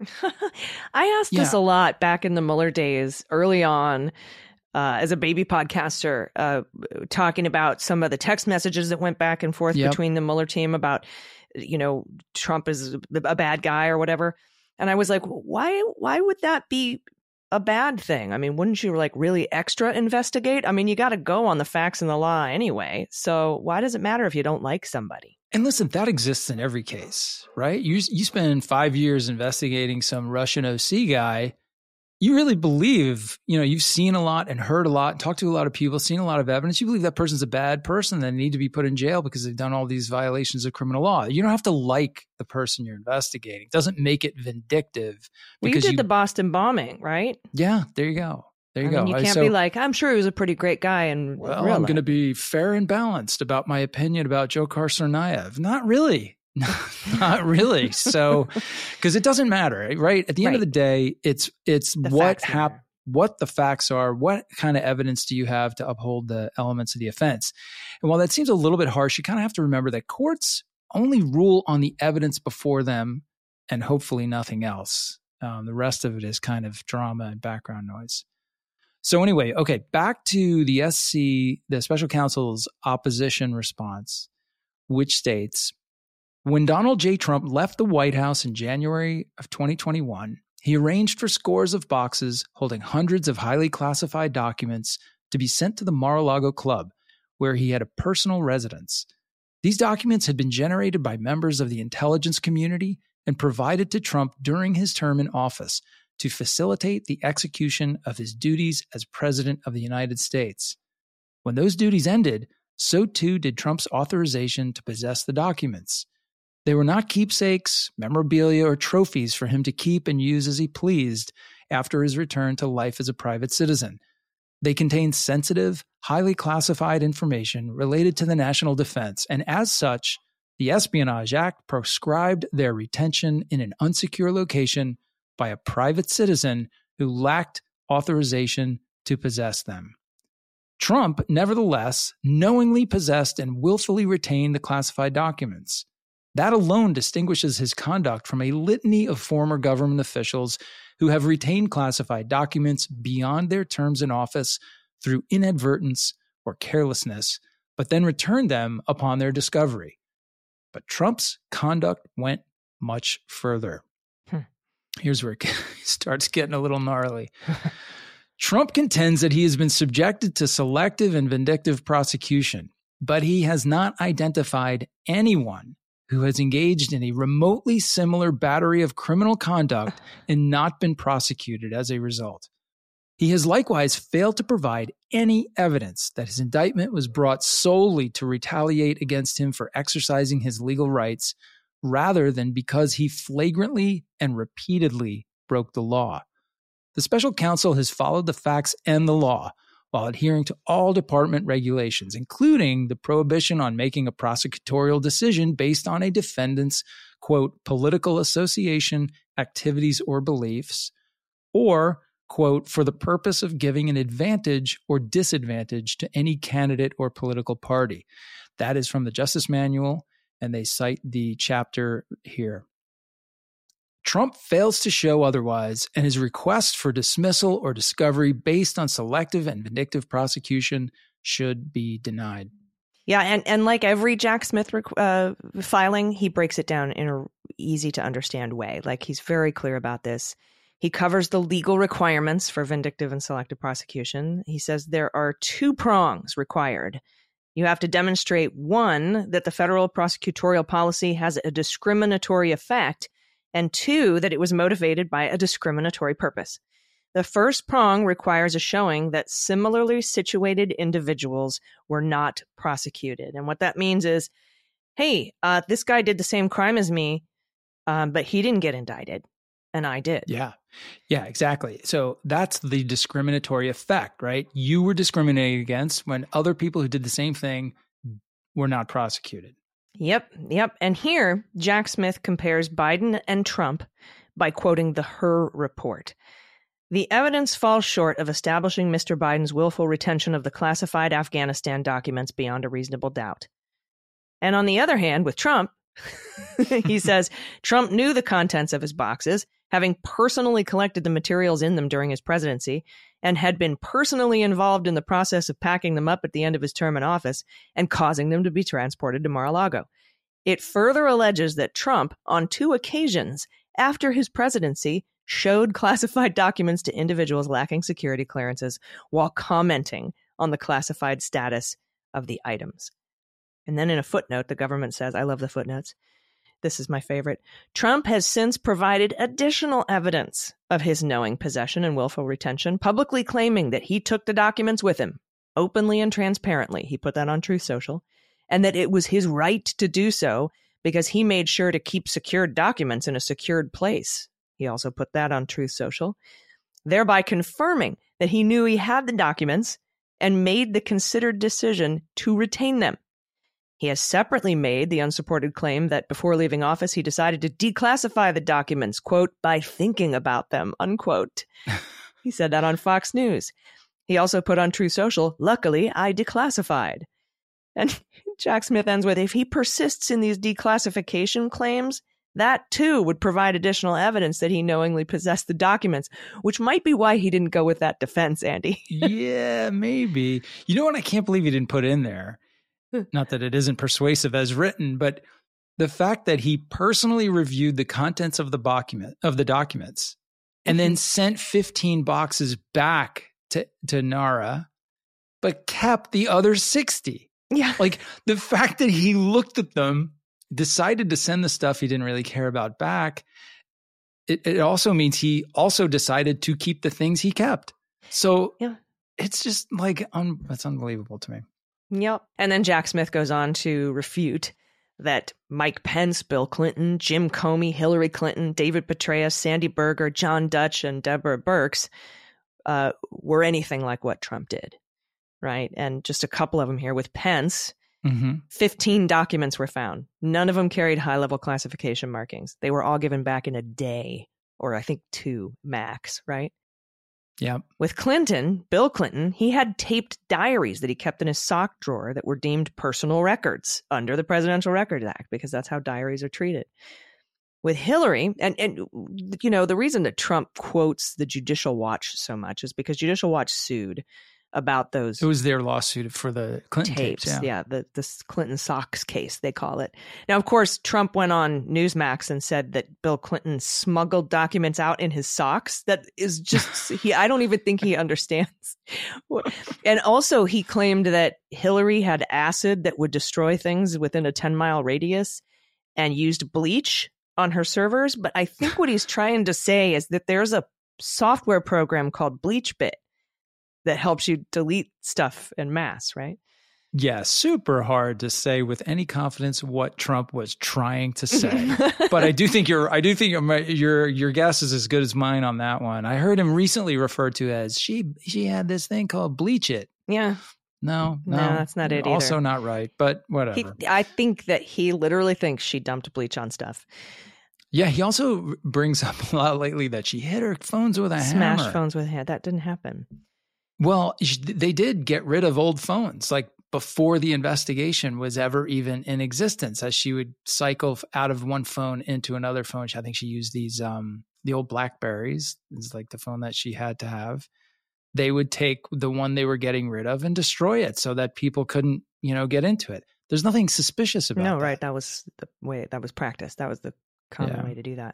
I asked yeah. this a lot back in the Mueller days, early on, uh, as a baby podcaster, uh, talking about some of the text messages that went back and forth yep. between the Mueller team about, you know, Trump is a bad guy or whatever. And I was like, why, why would that be a bad thing? I mean, wouldn't you like really extra investigate? I mean, you got to go on the facts and the law anyway. So why does it matter if you don't like somebody? And listen, that exists in every case, right? You you spend five years investigating some Russian O C guy. You really believe, you know, you've seen a lot and heard a lot, talked to a lot of people, seen a lot of evidence. You believe that person's a bad person that need to be put in jail because they've done all these violations of criminal law. You don't have to like the person you're investigating. It doesn't make it vindictive. Well, you did you, the Boston bombing, right? Yeah, there you go. There you I go. Mean, you can't so, be like, I'm sure he was a pretty great guy. And well, I'm going to be fair and balanced about my opinion about Dzhokhar Tsarnaev. Not really. Not really. So, because it doesn't matter, right? At the end right. of the day, it's it's the what hap- what the facts are, what kind of evidence do you have to uphold the elements of the offense. And while that seems a little bit harsh, you kind of have to remember that courts only rule on the evidence before them and hopefully nothing else. Um, the rest of it is kind of drama and background noise. So anyway, okay, back to the S C, the special counsel's opposition response, which states, when Donald J. Trump left the White House in January of twenty twenty-one, He arranged for scores of boxes holding hundreds of highly classified documents to be sent to the Mar-a-Lago Club, where he had a personal residence. These documents had been generated by members of the intelligence community and provided to Trump during his term in office to facilitate the execution of his duties as President of the United States. When those duties ended, so too did Trump's authorization to possess the documents. They were not keepsakes, memorabilia, or trophies for him to keep and use as he pleased after his return to life as a private citizen. They contained sensitive, highly classified information related to the national defense, and as such, the Espionage Act prescribed their retention in an unsecure location by a private citizen who lacked authorization to possess them. Trump, nevertheless, knowingly possessed and willfully retained the classified documents. That alone distinguishes his conduct from a litany of former government officials who have retained classified documents beyond their terms in office through inadvertence or carelessness, but then returned them upon their discovery. But Trump's conduct went much further. Hmm. Here's where it starts getting a little gnarly. Trump contends that he has been subjected to selective and vindictive prosecution, but he has not identified anyone who has engaged in a remotely similar battery of criminal conduct and not been prosecuted as a result. He has likewise failed to provide any evidence that his indictment was brought solely to retaliate against him for exercising his legal rights, rather than because he flagrantly and repeatedly broke the law. The special counsel has followed the facts and the law while adhering to all department regulations, including the prohibition on making a prosecutorial decision based on a defendant's, quote, political association, activities, or beliefs, or, quote, for the purpose of giving an advantage or disadvantage to any candidate or political party. That is from the Justice Manual, and they cite the chapter here. Trump fails to show otherwise, and his request for dismissal or discovery based on selective and vindictive prosecution should be denied. Yeah, and, and like every Jack Smith uh, filing, he breaks it down in a easy to understand way. Like, he's very clear about this. He covers the legal requirements for vindictive and selective prosecution. He says there are two prongs required. You have to demonstrate, one, that the federal prosecutorial policy has a discriminatory effect, and two, that it was motivated by a discriminatory purpose. The first prong requires a showing that similarly situated individuals were not prosecuted. And what that means is, hey, uh, this guy did the same crime as me, um, but he didn't get indicted, and I did. Yeah, yeah, exactly. So that's the discriminatory effect, right? You were discriminated against when other people who did the same thing were not prosecuted. Yep, yep. And here, Jack Smith compares Biden and Trump by quoting the Hur report. The evidence falls short of establishing Mister Biden's willful retention of the classified Afghanistan documents beyond a reasonable doubt. And on the other hand, with Trump, he says Trump knew the contents of his boxes, having personally collected the materials in them during his presidency, and had been personally involved in the process of packing them up at the end of his term in office and causing them to be transported to Mar-a-Lago. It further alleges that Trump, on two occasions after his presidency, showed classified documents to individuals lacking security clearances while commenting on the classified status of the items. And then in a footnote, the government says, I love the footnotes, this is my favorite, Trump has since provided additional evidence of his knowing possession and willful retention, publicly claiming that he took the documents with him, openly and transparently. He put that on Truth Social, and that it was his right to do so because he made sure to keep secured documents in a secured place. He also put that on Truth Social, thereby confirming that he knew he had the documents and made the considered decision to retain them. He has separately made the unsupported claim that before leaving office, he decided to declassify the documents, quote, by thinking about them, unquote. He said that on Fox News. He also put on Truth Social, luckily, I declassified. And Jack Smith ends with, if he persists in these declassification claims, that too would provide additional evidence that he knowingly possessed the documents, which might be why he didn't go with that defense, Andy. Yeah, maybe. You know what I can't believe he didn't put in there? Not that it isn't persuasive as written, but the fact that he personally reviewed the contents of the document of the documents and then sent fifteen boxes back to, to NARA, but kept the other sixty. Yeah. Like the fact that he looked at them, decided to send the stuff he didn't really care about back, it, it also means he also decided to keep the things he kept. So yeah. it's just like, un- that's unbelievable to me. Yep. And then Jack Smith goes on to refute that Mike Pence, Bill Clinton, Jim Comey, Hillary Clinton, David Petraeus, Sandy Berger, John Dutch, and Deborah Birx uh, were anything like what Trump did, right? And just a couple of them here. With Pence, mm-hmm. fifteen documents were found. None of them carried high-level classification markings. They were all given back in a day, or I think two max, right? Yeah. With Clinton, Bill Clinton, he had taped diaries that he kept in his sock drawer that were deemed personal records under the Presidential Records Act, because that's how diaries are treated. With Hillary, and, and you know, the reason that Trump quotes the Judicial Watch so much is because Judicial Watch sued about those. It was their lawsuit for the Clinton tapes. tapes yeah, yeah the, the Clinton socks case, they call it. Now, of course, Trump went on Newsmax and said that Bill Clinton smuggled documents out in his socks. That is just, he. I don't even think he understands. And also, he claimed that Hillary had acid that would destroy things within a ten mile radius and used bleach on her servers. But I think what he's trying to say is that there's a software program called BleachBit that helps you delete stuff en masse, right? Yeah, super hard to say with any confidence what Trump was trying to say. But I do think your I do think your your your guess is as good as mine on that one. I heard him recently referred to as she she had this thing called Bleach It. Yeah. No, no, no, that's not it either. Also not right, but whatever. He, I think that he literally thinks she dumped bleach on stuff. Yeah, he also brings up a lot lately that she hit her phones with a Smashed hammer. Smashed phones with a hammer. That didn't happen. Well, they did get rid of old phones, like before the investigation was ever even in existence, as she would cycle out of one phone into another phone. I think she used these, um, the old Blackberries. It's like the phone that she had to have. They would take the one they were getting rid of and destroy it so that people couldn't, you know, get into it. There's nothing suspicious about no, that. No, right. That was the way, that was practice. That was the common yeah. way to do that.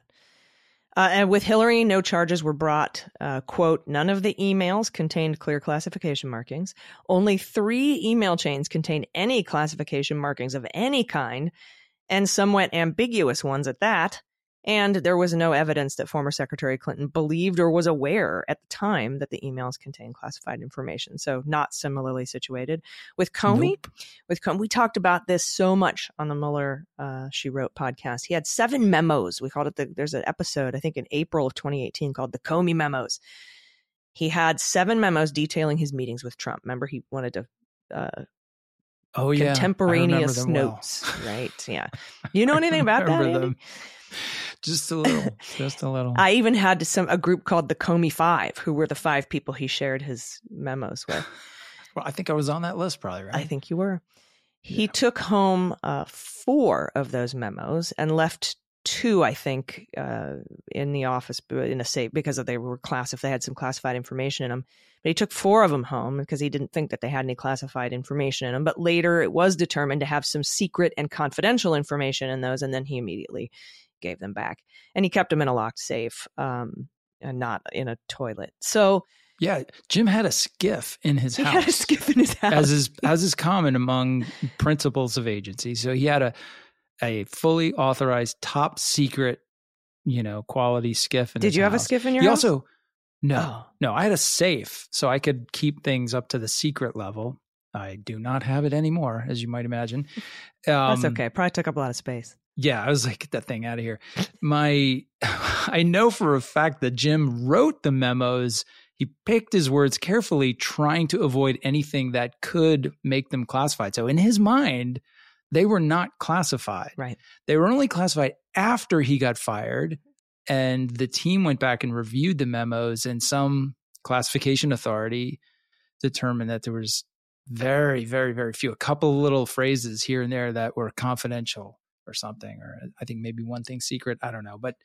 Uh, and with Hillary, no charges were brought. Uh, quote, none of the emails contained clear classification markings. Only three email chains contained any classification markings of any kind, and somewhat ambiguous ones at that. And there was no evidence that former Secretary Clinton believed or was aware at the time that the emails contained classified information. So not similarly situated. With Comey, nope. with Comey, we talked about this so much on the Mueller, uh, She Wrote podcast. He had seven memos. We called it the, there's an episode, I think in April of twenty eighteen called the Comey Memos. He had seven memos detailing his meetings with Trump. Remember, he wanted to, uh, oh yeah, contemporaneous notes, well. Right? Yeah. You know anything about that, Andy? Just a little, just a little. I even had some a group called the Comey Five, who were the five people he shared his memos with. Well, I think I was on that list, probably, right? I think you were. He yeah. took home uh, four of those memos and left two, I think, uh, in the office in a safe because of they were classified. They had some classified information in them. But he took four of them home because he didn't think that they had any classified information in them. But later, it was determined to have some secret and confidential information in those, and then he immediately gave them back. And he kept them in a locked safe um, and not in a toilet. So yeah, Jim had a skiff in his he house. He had a skiff in his house. As is, as is common among principals of agencies. So he had a a fully authorized, top secret, you know, quality skiff in Did his you house. have a skiff in your he house? He also, no, oh. no, I had a safe so I could keep things up to the secret level. I do not have it anymore, as you might imagine. Um, That's okay. Probably took up a lot of space. Yeah, I was like, get that thing out of here. My, I know for a fact that Jim wrote the memos. He picked his words carefully, trying to avoid anything that could make them classified. So in his mind, they were not classified. Right. They were only classified after he got fired. And the team went back and reviewed the memos, and some classification authority determined that there was very, very, very few, a couple of little phrases here and there that were confidential or something, or I think maybe one thing secret. I don't know. But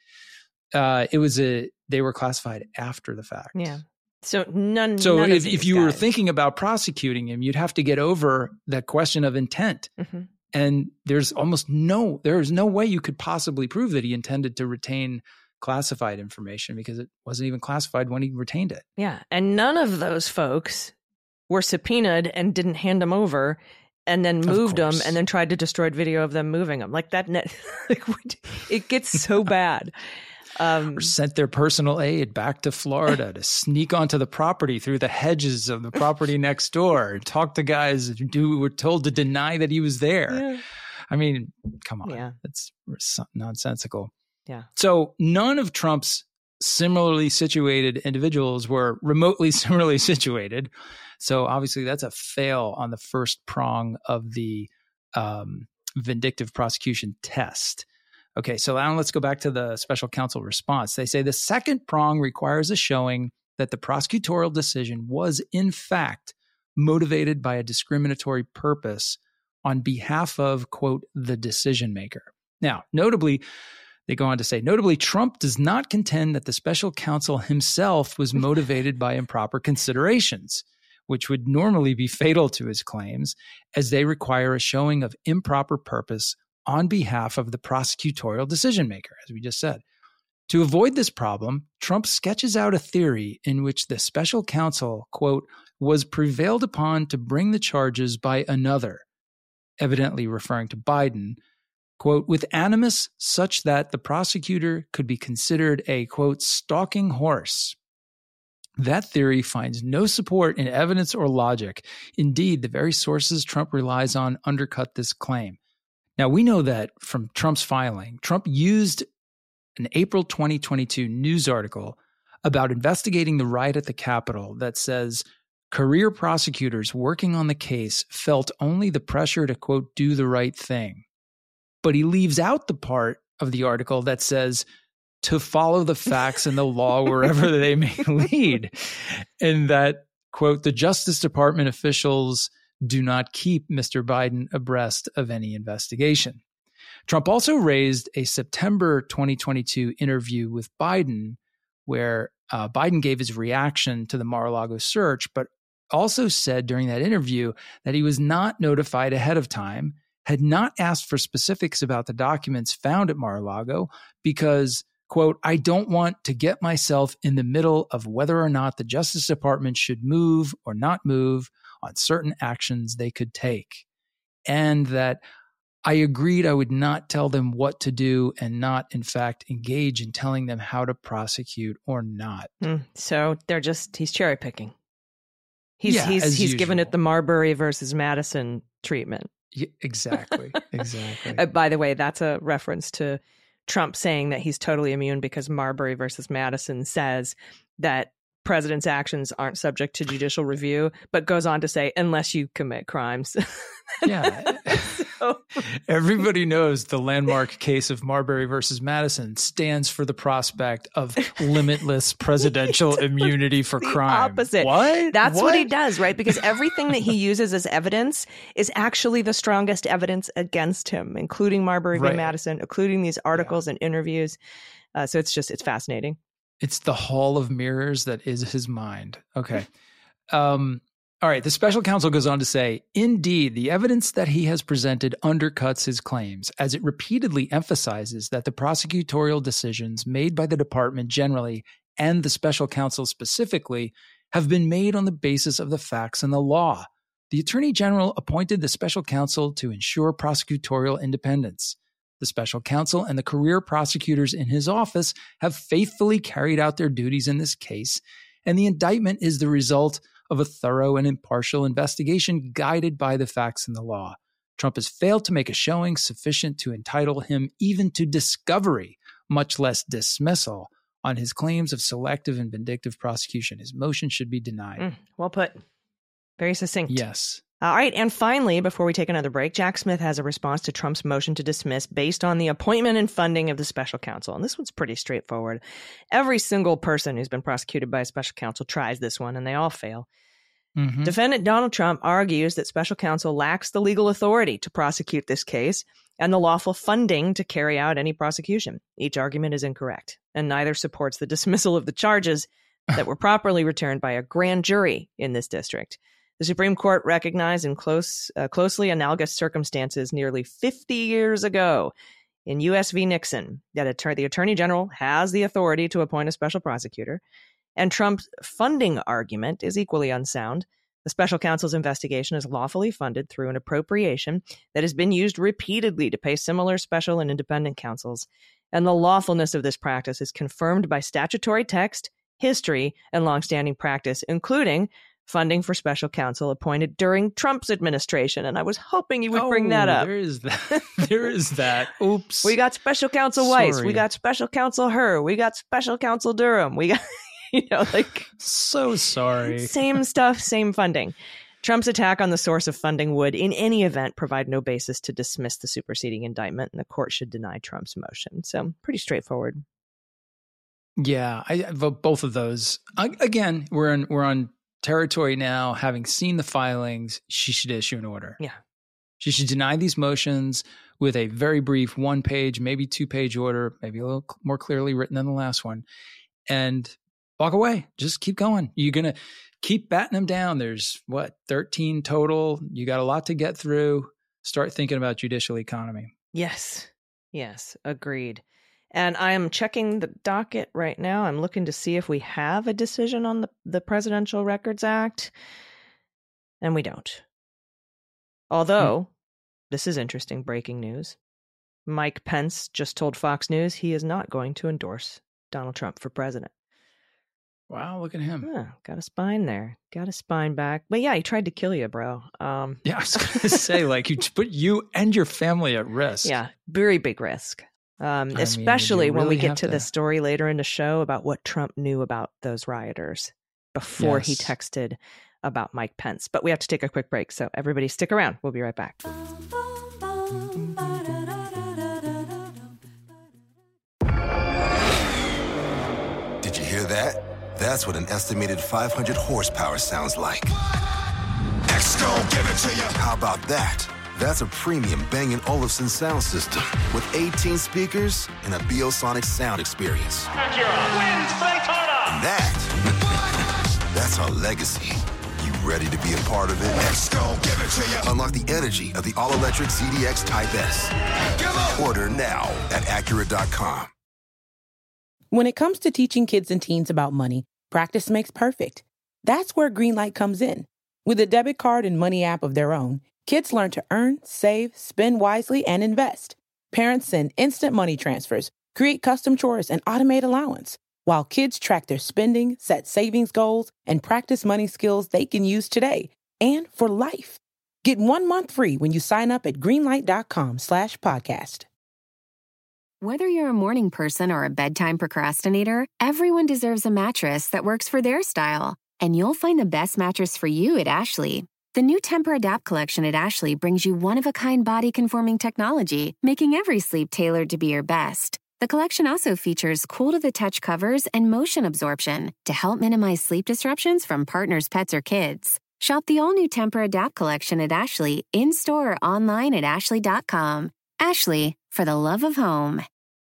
uh, it was a, they were classified after the fact. Yeah. So none. So none if, of if you guys. were thinking about prosecuting him, you'd have to get over that question of intent. Mm-hmm. And there's almost no, there is no way you could possibly prove that he intended to retain classified information because it wasn't even classified when he retained it. Yeah. And none of those folks were subpoenaed and didn't hand them over and then moved them and then tried to destroy video of them moving them. Like that net, like, it gets so bad. Um, or sent their personal aide back to Florida to sneak onto the property through the hedges of the property next door and talk to guys who were told to deny that he was there. Yeah. I mean, come on. Yeah. It's nonsensical. Yeah. So none of Trump's similarly situated individuals were remotely similarly situated. So obviously that's a fail on the first prong of the um, vindictive prosecution test. Okay, so now let's go back to the special counsel response. They say the second prong requires a showing that the prosecutorial decision was in fact motivated by a discriminatory purpose on behalf of, quote, the decision maker. Now, notably, they go on to say, notably, Trump does not contend that the special counsel himself was motivated by improper considerations, which would normally be fatal to his claims, as they require a showing of improper purpose on behalf of the prosecutorial decision maker, as we just said. To avoid this problem, Trump sketches out a theory in which the special counsel, quote, was prevailed upon to bring the charges by another, evidently referring to Biden, quote, with animus such that the prosecutor could be considered a, quote, stalking horse. That theory finds no support in evidence or logic. Indeed, the very sources Trump relies on undercut this claim. Now, we know that from Trump's filing, Trump used an April twenty twenty-two news article about investigating the riot at the Capitol that says career prosecutors working on the case felt only the pressure to, quote, do the right thing. But he leaves out the part of the article that says to follow the facts and the law wherever they may lead. And that, quote, the Justice Department officials do not keep Mister Biden abreast of any investigation. Trump also raised a September twenty twenty-two interview with Biden where uh, Biden gave his reaction to the Mar-a-Lago search, but also said during that interview that he was not notified ahead of time, had not asked for specifics about the documents found at Mar-a-Lago because, quote, I don't want to get myself in the middle of whether or not the Justice Department should move or not move on certain actions they could take. And that I agreed I would not tell them what to do and not, in fact, engage in telling them how to prosecute or not. Mm, so they're just, he's cherry picking. He's, yeah, he's, he's usual. given it the Marbury versus Madison treatment. Yeah, exactly. Exactly. uh, by the way, that's a reference to Trump saying that he's totally immune because Marbury versus Madison says that president's actions aren't subject to judicial review, but goes on to say, unless you commit crimes. Yeah. So. Everybody knows the landmark case of Marbury versus Madison stands for the prospect of limitless presidential immunity for crime. Opposite. What? That's what? what he does, right? Because everything that he uses as evidence is actually the strongest evidence against him, including Marbury right. v. Madison, including these articles yeah. and interviews. Uh, so it's just, it's fascinating. It's the hall of mirrors that is his mind. Okay. Um, all right. The special counsel goes on to say, indeed, the evidence that he has presented undercuts his claims, as it repeatedly emphasizes that the prosecutorial decisions made by the department generally and the special counsel specifically have been made on the basis of the facts and the law. The attorney general appointed the special counsel to ensure prosecutorial independence. The special counsel and the career prosecutors in his office have faithfully carried out their duties in this case, and the indictment is the result of a thorough and impartial investigation guided by the facts and the law. Trump has failed to make a showing sufficient to entitle him even to discovery, much less dismissal, on his claims of selective and vindictive prosecution. His motion should be denied. Mm, well put. Very succinct. Yes. All right. And finally, before we take another break, Jack Smith has a response to Trump's motion to dismiss based on the appointment and funding of the special counsel. And this one's pretty straightforward. Every single person who's been prosecuted by a special counsel tries this one, and they all fail. Mm-hmm. Defendant Donald Trump argues that special counsel lacks the legal authority to prosecute this case and the lawful funding to carry out any prosecution. Each argument is incorrect, and neither supports the dismissal of the charges that were properly returned by a grand jury in this district. The Supreme Court recognized in close, uh, closely analogous circumstances nearly fifty years ago in U S v. Nixon that att- the Attorney General has the authority to appoint a special prosecutor, and Trump's funding argument is equally unsound. The special counsel's investigation is lawfully funded through an appropriation that has been used repeatedly to pay similar special and independent counsels, and the lawfulness of this practice is confirmed by statutory text, history, and longstanding practice, including funding for special counsel appointed during Trump's administration. And I was hoping you would oh, bring that up. There is that. There is that. Oops. We got special counsel Sorry. Weiss. We got special counsel Hur. We got special counsel Durham. We got, you know, like. So sorry. Same stuff, same funding. Trump's attack on the source of funding would, in any event, provide no basis to dismiss the superseding indictment, and the court should deny Trump's motion. So pretty straightforward. Yeah, I vote both of those. I, again, we're in, we're on territory now. Having seen the filings, she should issue an order. Yeah. She should deny these motions with a very brief one page, maybe two page order, maybe a little more clearly written than the last one, and walk away. Just keep going. You're going to keep batting them down. There's what, thirteen total. You got a lot to get through. Start thinking about judicial economy. Yes. Yes. Agreed. And I am checking the docket right now. I'm looking to see if we have a decision on the, the Presidential Records Act. And we don't. Although, hmm. this is interesting breaking news. Mike Pence just told Fox News he is not going to endorse Donald Trump for president. Wow, look at him. Yeah, got a spine there. Got a spine back. But yeah, he tried to kill you, bro. Um, yeah, I was going to say, like, you put you and your family at risk. Yeah, very big risk. Um, especially mean, when really we get to, to the story later in the show about what Trump knew about those rioters before yes. he texted about Mike Pence. But we have to take a quick break, so everybody stick around. We'll be right back. Did you hear that? That's what an estimated five hundred horsepower sounds like. X-Gon, give it to you. How about that? That's a premium Bang and Olufsen sound system with eighteen speakers and a Biosonic sound experience. Acura wins Daytona. And that, that's our legacy. You ready to be a part of it? X-Gon, give it to you. Unlock the energy of the all-electric Z D X Type S. Order now at Acura dot com. When it comes to teaching kids and teens about money, practice makes perfect. That's where Greenlight comes in. With a debit card and money app of their own, kids learn to earn, save, spend wisely, and invest. Parents send instant money transfers, create custom chores, and automate allowance, while kids track their spending, set savings goals, and practice money skills they can use today and for life. Get one month free when you sign up at greenlight.com slash podcast. Whether you're a morning person or a bedtime procrastinator, everyone deserves a mattress that works for their style. And you'll find the best mattress for you at Ashley. The new Temper-Adapt collection at Ashley brings you one-of-a-kind body-conforming technology, making every sleep tailored to be your best. The collection also features cool-to-the-touch covers and motion absorption to help minimize sleep disruptions from partners, pets, or kids. Shop the all-new Temper-Adapt collection at Ashley, in-store or online at ashley dot com. Ashley, for the love of home.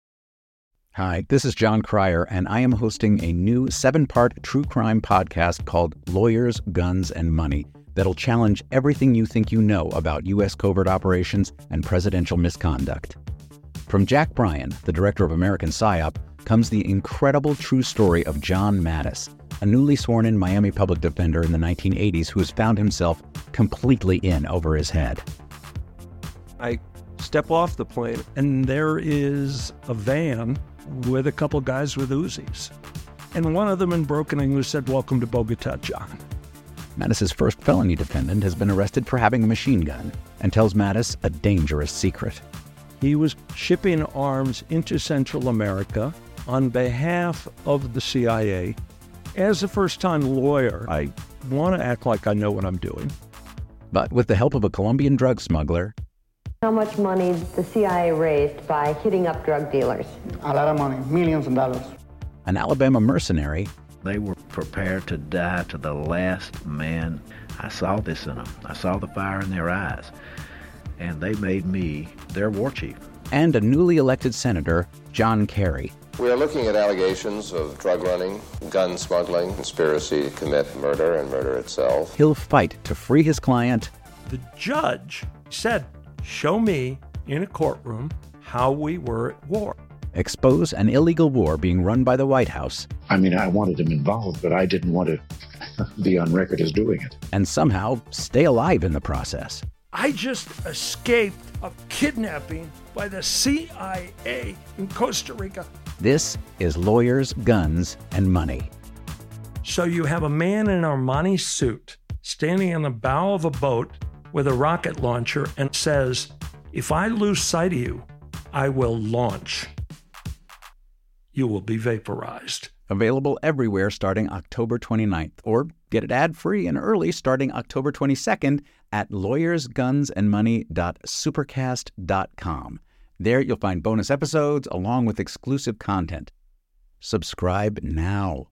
Hi, this is John Cryer, and I am hosting a new seven-part true crime podcast called Lawyers, Guns, and Money that'll challenge everything you think you know about U S covert operations and presidential misconduct. From Jack Bryan, the director of American PSYOP, comes the incredible true story of John Mattis, a newly sworn-in Miami public defender in the nineteen eighties who has found himself completely in over his head. I step off the plane, and there is a van with a couple guys with Uzis. And one of them in broken English said, "Welcome to Bogota, John." Mattis's first felony defendant has been arrested for having a machine gun and tells Mattis a dangerous secret. He was shipping arms into Central America on behalf of the C I A. As a first-time lawyer, I want to act like I know what I'm doing. But with the help of a Colombian drug smuggler... How much money the C I A raised by hitting up drug dealers? A lot of money, millions of dollars. An Alabama mercenary... They were prepared to die to the last man. I saw this in them. I saw the fire in their eyes. And they made me their war chief. And a newly elected senator, John Kerry. We are looking at allegations of drug running, gun smuggling, conspiracy to commit murder and murder itself. He'll fight to free his client. The judge said, "Show me in a courtroom how we were at war. Expose an illegal war being run by the White House. I mean, I wanted him involved, but I didn't want to be on record as doing it. And somehow stay alive in the process. I just escaped a kidnapping by the C I A in Costa Rica. This is Lawyers, Guns, and Money. So you have a man in an Armani suit standing on the bow of a boat with a rocket launcher and says, if I lose sight of you, I will launch. You will be vaporized. Available everywhere starting October twenty-ninth, or get it ad-free and early starting October twenty-second at lawyers guns and money dot supercast dot com. There you'll find bonus episodes along with exclusive content. Subscribe now.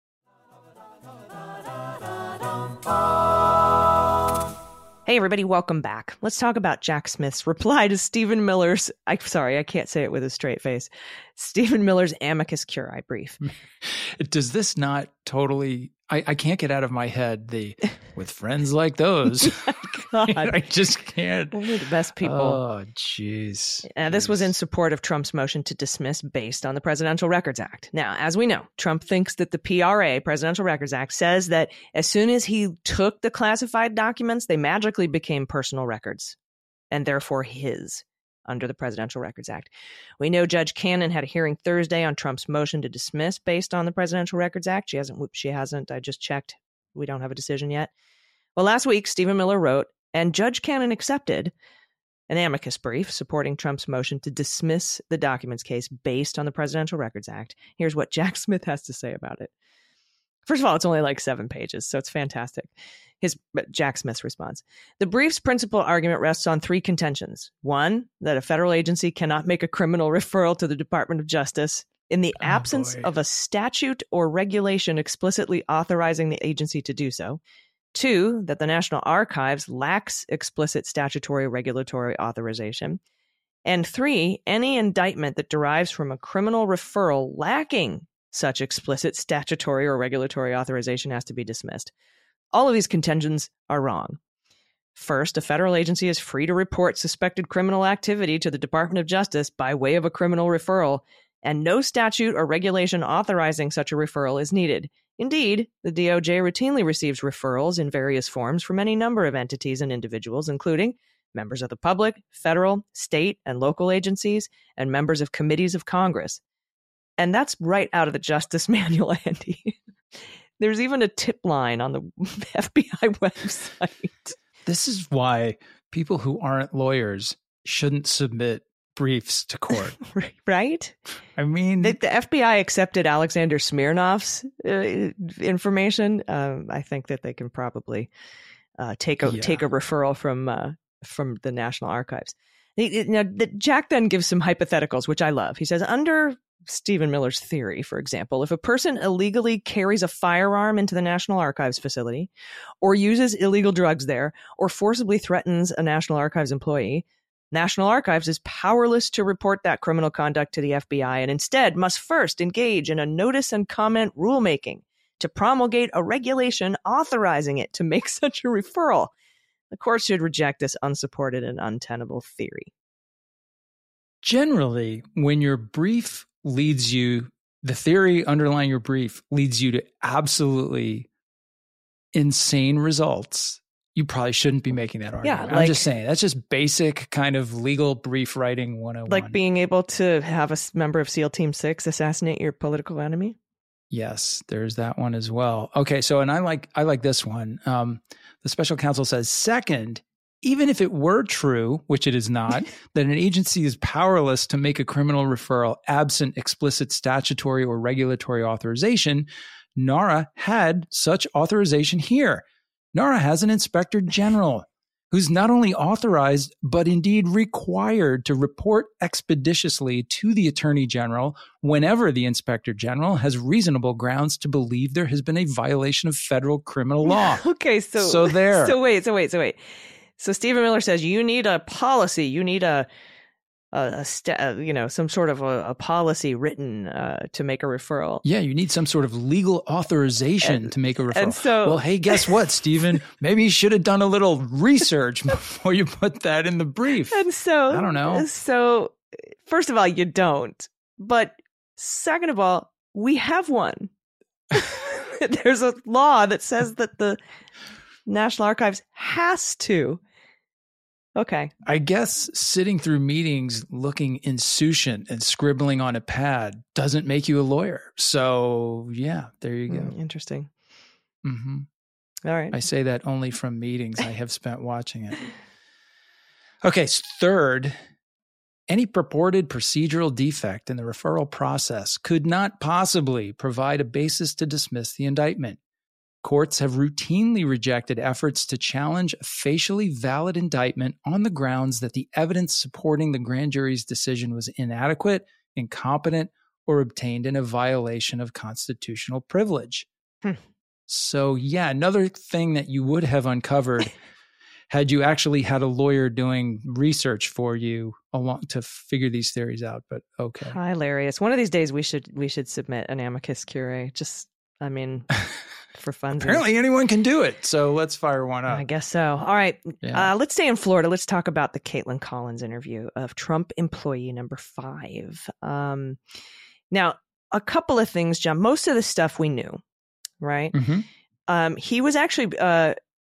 Hey, everybody, welcome back. Let's talk about Jack Smith's reply to Stephen Miller's, I'm sorry, I can't say it with a straight face, Stephen Miller's amicus curiae brief. Does this not totally, I, I can't get out of my head the, with friends like those. God. I just can't. Only the best people. Oh, jeez. Uh, this was in support of Trump's motion to dismiss based on the Presidential Records Act. Now, as we know, Trump thinks that the P R A, Presidential Records Act, says that as soon as he took the classified documents, they magically became personal records and therefore his under the Presidential Records Act. We know Judge Cannon had a hearing Thursday on Trump's motion to dismiss based on the Presidential Records Act. She hasn't, she hasn't, I just checked. We don't have a decision yet. Well, last week, Stephen Miller wrote, and Judge Cannon accepted an amicus brief supporting Trump's motion to dismiss the documents case based on the Presidential Records Act. Here's what Jack Smith has to say about it. First of all, it's only like seven pages, so it's fantastic. His Jack Smith's response. The brief's principal argument rests on three contentions. One, that a federal agency cannot make a criminal referral to the Department of Justice in the Oh, absence boy. of a statute or regulation explicitly authorizing the agency to do so. Two, that the National Archives lacks explicit statutory or regulatory authorization. And three, any indictment that derives from a criminal referral lacking such explicit statutory or regulatory authorization has to be dismissed. All of these contentions are wrong. First, a federal agency is free to report suspected criminal activity to the Department of Justice by way of a criminal referral, and no statute or regulation authorizing such a referral is needed. Indeed, the D O J routinely receives referrals in various forms from any number of entities and individuals, including members of the public, federal, state, and local agencies, and members of committees of Congress. And that's right out of the Justice Manual, Andy. There's even a tip line on the F B I website. This is why people who aren't lawyers shouldn't submit briefs to court. Right? I mean, the, the F B I accepted Alexander Smirnov's uh, information. Um, I think that they can probably uh, take a Yeah. take a referral from uh, from the National Archives. He- Now, the, Jack then gives some hypotheticals, which I love. He says, under Stephen Miller's theory, for example, if a person illegally carries a firearm into the National Archives facility, or uses illegal drugs there, or forcibly threatens a National Archives employee, National Archives is powerless to report that criminal conduct to the F B I and instead must first engage in a notice and comment rulemaking to promulgate a regulation authorizing it to make such a referral. The court should reject this unsupported and untenable theory. generally, when your brief leads you, the theory underlying your brief leads you to absolutely insane results, you probably shouldn't be making that argument. Yeah, I'm like- just saying, that's just basic kind of legal brief writing one oh one. Like being able to have a s- member of SEAL Team Six assassinate your political enemy. Yes, there's that one as well. Okay, so and I like I like this one. Um, the special counsel says, second, even if it were true, which it is not, that an agency is powerless to make a criminal referral absent explicit statutory or regulatory authorization, NARA had such authorization here. NARA has an inspector general who's not only authorized, but indeed required to report expeditiously to the attorney general whenever the inspector general has reasonable grounds to believe there has been a violation of federal criminal law. Okay, so So there. So wait, so wait, so wait. So Stephen Miller says you need a policy, you need a, a, a st- uh, you know, some sort of a, a policy written uh, to make a referral. Yeah, you need some sort of legal authorization And- to make a referral. and so- well, hey, guess what, Stephen? Maybe you should have done a little research before you put that in the brief. And so I don't know. So first of all, you don't. But second of all, we have one. There's a law that says that the National Archives has to. Okay. I guess sitting through meetings looking insouciant and scribbling on a pad doesn't make you a lawyer. So, yeah, there you go. Mm, interesting. Mm-hmm. All right. I say that only from meetings I have spent watching it. Okay, third, any purported procedural defect in the referral process could not possibly provide a basis to dismiss the indictment. Courts have routinely rejected efforts to challenge a facially valid indictment on the grounds that the evidence supporting the grand jury's decision was inadequate, incompetent, or obtained in a violation of constitutional privilege. Hmm. So, yeah, another thing that you would have uncovered had you actually had a lawyer doing research for you along to figure these theories out. But okay. Hilarious. One of these days we should we should submit an amicus curiae. Just, I mean, for fun. Apparently anyone can do it. So let's fire one up. I guess so. All right. Yeah. Uh, let's stay in Florida. Let's talk about the Caitlin Collins interview of Trump employee number five. Um, now, a couple of things, John. Most of the stuff we knew, right? Mm-hmm. Um, he was actually uh,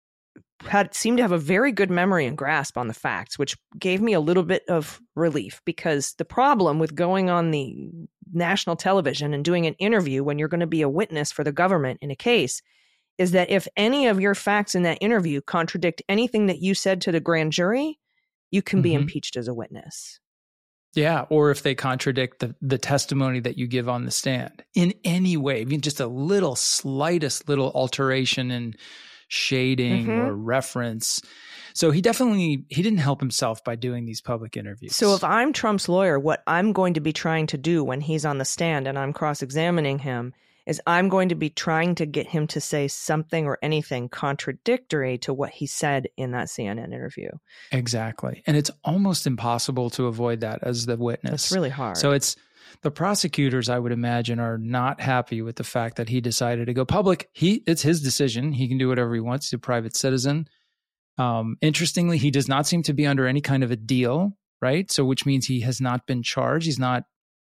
had seemed to have a very good memory and grasp on the facts, which gave me a little bit of relief, because the problem with going on the national television and doing an interview when you're going to be a witness for the government in a case is that if any of your facts in that interview contradict anything that you said to the grand jury, you can mm-hmm. be impeached as a witness. Yeah, or if they contradict the, the testimony that you give on the stand in any way, even just a little, slightest little alteration in shading mm-hmm. or reference. So he definitely, he didn't help himself by doing these public interviews. So if I'm Trump's lawyer, what I'm going to be trying to do when he's on the stand and I'm cross-examining him is I'm going to be trying to get him to say something or anything contradictory to what he said in that C N N interview. Exactly. And it's almost impossible to avoid that as the witness. It's really hard. So it's the prosecutors, I would imagine, are not happy with the fact that he decided to go public. He, it's his decision. He can do whatever he wants. He's a private citizen. Um, interestingly, he does not seem to be under any kind of a deal, right? So which means he has not been charged. He's not,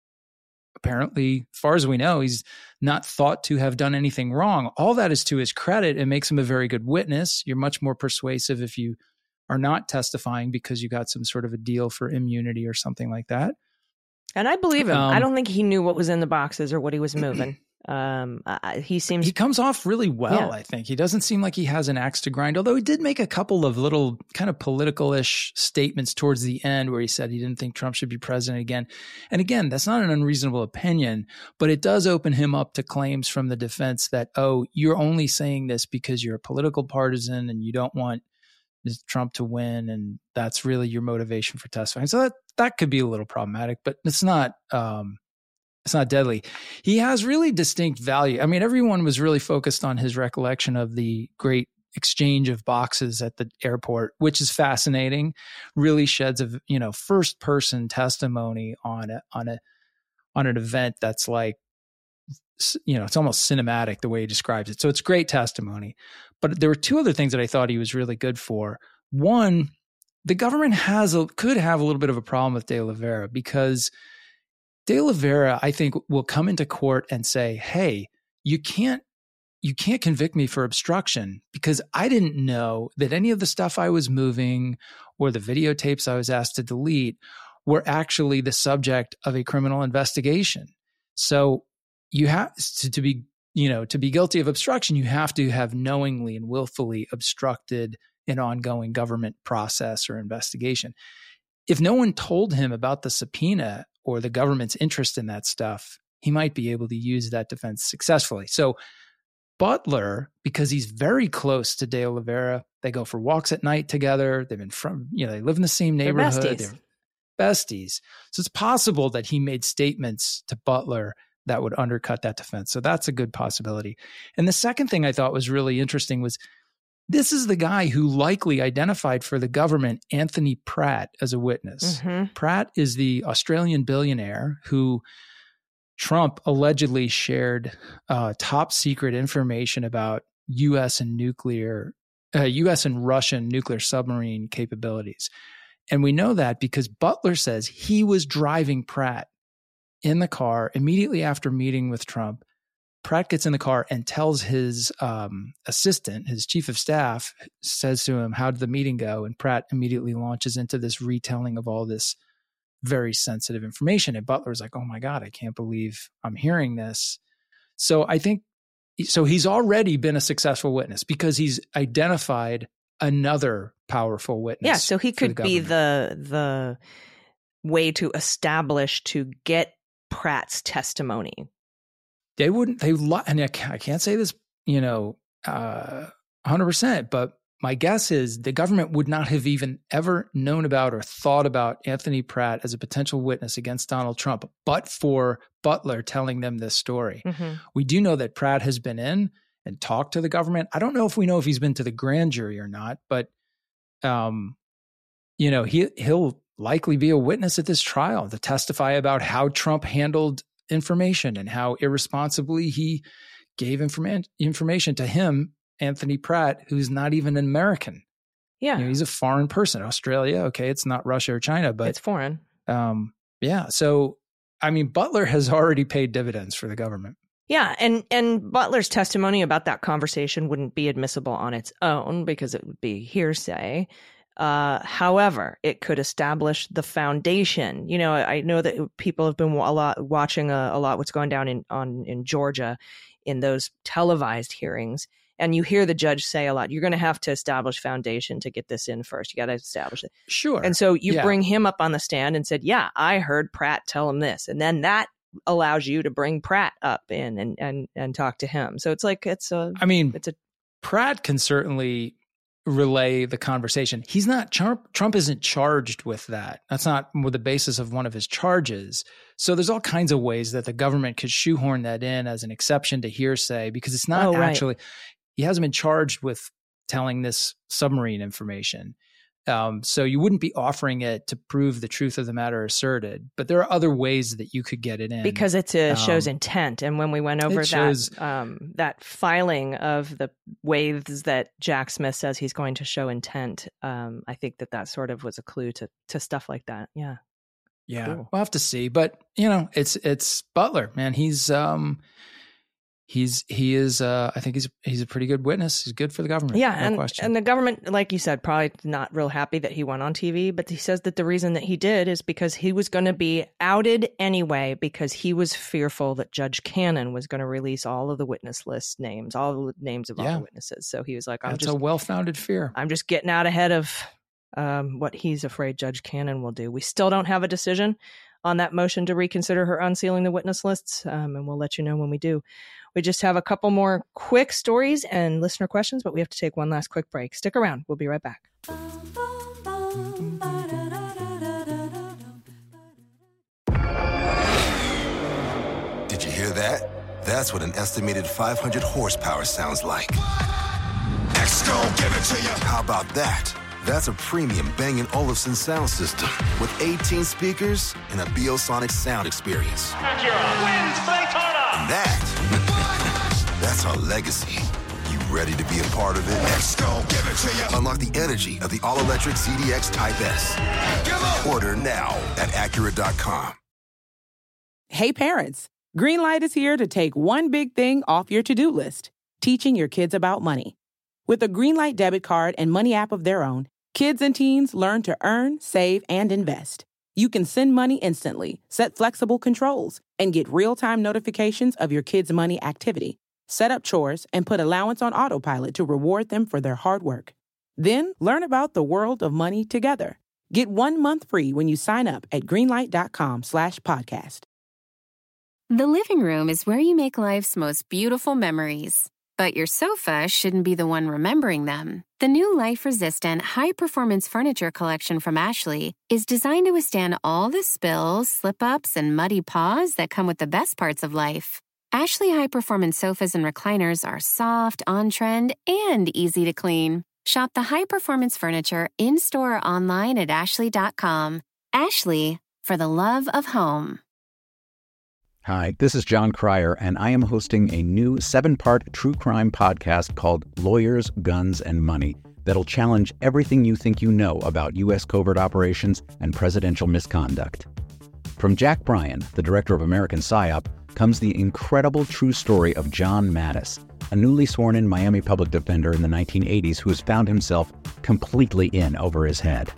apparently, as far as we know, he's not thought to have done anything wrong. All that is to his credit. It makes him a very good witness. You're much more persuasive if you are not testifying because you got some sort of a deal for immunity or something like that. And I believe him. Um, I don't think he knew what was in the boxes or what he was moving. Um, uh, he seems he comes off really well. Yeah. I think he doesn't seem like he has an axe to grind. Although he did make a couple of little kind of political-ish statements towards the end, where he said he didn't think Trump should be president again. And again, that's not an unreasonable opinion, but it does open him up to claims from the defense that, oh, you're only saying this because you're a political partisan and you don't want Trump to win, and that's really your motivation for testifying. So that that could be a little problematic, but it's not. Um, It's not deadly. He has really distinct value. I mean, everyone was really focused on his recollection of the great exchange of boxes at the airport, which is fascinating. Really sheds a you know first person testimony on a, on a on an event that's like you know it's almost cinematic the way he describes it. So it's great testimony. But there were two other things that I thought he was really good for. One, the government has a, could have a little bit of a problem with De Oliveira, because De Oliveira, I think, will come into court and say, hey, you can't you can't convict me for obstruction because I didn't know that any of the stuff I was moving or the videotapes I was asked to delete were actually the subject of a criminal investigation. So you have to, to be, you know, to be guilty of obstruction, you have to have knowingly and willfully obstructed an ongoing government process or investigation. If no one told him about the subpoena or the government's interest in that stuff, he might be able to use that defense successfully. So Butler, because he's very close to De Oliveira, they go for walks at night together. They've been from, you know, they live in the same neighborhood. They're besties. They're besties. So it's possible that he made statements to Butler that would undercut that defense. So that's a good possibility. And the second thing I thought was really interesting was this is the guy who likely identified for the government Anthony Pratt as a witness. Mm-hmm. Pratt is the Australian billionaire who Trump allegedly shared uh, top secret information about U S and nuclear, uh, U S and Russian nuclear submarine capabilities. And we know that because Butler says he was driving Pratt in the car immediately after meeting with Trump. Pratt gets in the car and tells his um, assistant, his chief of staff, says to him, how did the meeting go? And Pratt immediately launches into this retelling of all this very sensitive information. And Butler's like, oh my God, I can't believe I'm hearing this. So I think, so he's already been a successful witness because he's identified another powerful witness. Yeah, so he could the be the the way to establish to get Pratt's testimony. They wouldn't, they, and I can't say this, you know, uh, one hundred percent, but my guess is the government would not have even ever known about or thought about Anthony Pratt as a potential witness against Donald Trump, but for Butler telling them this story. Mm-hmm. We do know that Pratt has been in and talked to the government. I don't know if we know if he's been to the grand jury or not, but, um, you know, he, he'll likely be a witness at this trial to testify about how Trump handled information and how irresponsibly he gave informa- information to him, Anthony Pratt, who's not even an American. Yeah. You know, he's a foreign person. Australia, okay, it's not Russia or China, but it's foreign. Um, yeah. So, I mean, Butler has already paid dividends for the government. Yeah, and and Butler's testimony about that conversation wouldn't be admissible on its own because it would be hearsay. Uh, however, it could establish the foundation. You know, I know that people have been a lot watching a, a lot what's going down in on in Georgia in those televised hearings, and you hear the judge say a lot. You're going to have to establish foundation to get this in first. You got to establish it. Sure. And so you yeah. bring him up on the stand and said, "Yeah, I heard Pratt tell him this," and then that allows you to bring Pratt up in and and and talk to him. So it's like it's a. I mean, it's a Pratt can certainly relay the conversation. He's not Trump. Trump isn't charged with that. That's not the basis of one of his charges. So there's all kinds of ways that the government could shoehorn that in as an exception to hearsay because it's not oh, right. actually. He hasn't been charged with telling this submarine information. Um, so you wouldn't be offering it to prove the truth of the matter asserted, but there are other ways that you could get it in because it uh, um, shows intent. And when we went over that shows, um, that filing of the ways that Jack Smith says he's going to show intent, um, I think that that sort of was a clue to to stuff like that. Yeah, yeah, cool. We'll have to see, but you know, it's it's Butler, man. He's um, He's he is uh, I think he's he's a pretty good witness. He's good for the government. Yeah, no and question. and the government, like you said, probably not real happy that he went on T V. But he says that the reason that he did is because he was going to be outed anyway, because he was fearful that Judge Cannon was going to release all of the witness list names, all the names of yeah. all the witnesses. So he was like, "I'm That's just a well-founded fear. I'm just getting out ahead of um, what he's afraid Judge Cannon will do." We still don't have a decision on that motion to reconsider her unsealing the witness lists, um, and we'll let you know when we do. We just have a couple more quick stories and listener questions, but we have to take one last quick break. Stick around. We'll be right back. Did you hear that? That's what an estimated five hundred horsepower sounds like. X-Gon, give it to you. How about that? That's a premium Bang and Olufsen sound system with eighteen speakers and a Biosonic sound experience. Acura wins Daytona. And that, that's our legacy. You ready to be a part of it? X-Gon, give it to you. Unlock the energy of the all-electric Z D X Type S. Order now at Acura dot com. Hey parents, Greenlight is here to take one big thing off your to-do list, teaching your kids about money. With a Greenlight debit card and money app of their own, kids and teens learn to earn, save, and invest. You can send money instantly, set flexible controls, and get real-time notifications of your kids' money activity. Set up chores and put allowance on autopilot to reward them for their hard work. Then learn about the world of money together. Get one month free when you sign up at greenlight.com slash podcast. The living room is where you make life's most beautiful memories. But your sofa shouldn't be the one remembering them. The new life-resistant, high-performance furniture collection from Ashley is designed to withstand all the spills, slip-ups, and muddy paws that come with the best parts of life. Ashley high-performance sofas and recliners are soft, on-trend, and easy to clean. Shop the high-performance furniture in-store or online at ashley dot com. Ashley, for the love of home. Hi, this is John Cryer, and I am hosting a new seven-part true crime podcast called Lawyers, Guns, and Money that'll challenge everything you think you know about U S covert operations and presidential misconduct. From Jack Bryan, the director of American PSYOP, comes the incredible true story of John Mattis, a newly sworn-in Miami public defender in the nineteen eighties who has found himself completely in over his head.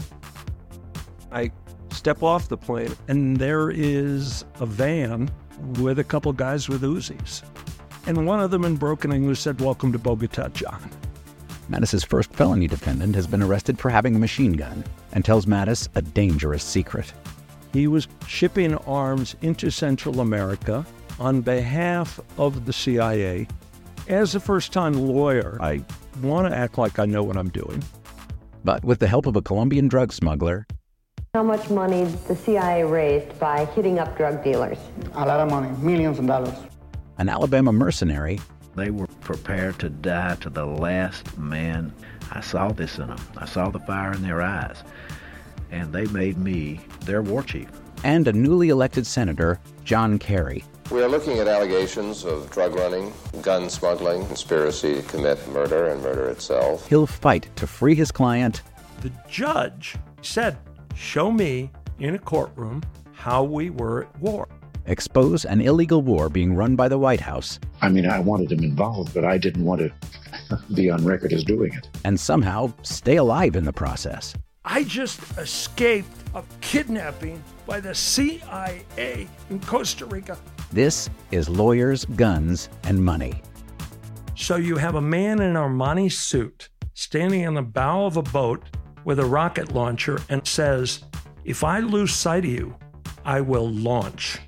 I step off the plane, and there is a van with a couple guys with Uzis. And one of them in broken English said, "Welcome to Bogota, John." Mattis's first felony defendant has been arrested for having a machine gun and tells Mattis a dangerous secret. He was shipping arms into Central America on behalf of the C I A. As a first-time lawyer, I want to act like I know what I'm doing. But with the help of a Colombian drug smuggler... How much money the C I A raised by hitting up drug dealers? A lot of money, millions of dollars. An Alabama mercenary... They were prepared to die to the last man. I saw this in them. I saw the fire in their eyes. And they made me their war chief. And a newly elected senator, John Kerry. We are looking at allegations of drug running, gun smuggling, conspiracy to commit murder and murder itself. He'll fight to free his client. The judge said, "Show me in a courtroom how we were at war." Expose an illegal war being run by the White House. I mean, I wanted him involved, but I didn't want to be on record as doing it. And somehow stay alive in the process. I just escaped a kidnapping by the C I A in Costa Rica. This is Lawyers, Guns, and Money. So you have a man in an Armani suit standing on the bow of a boat with a rocket launcher and says, "If I lose sight of you, I will launch.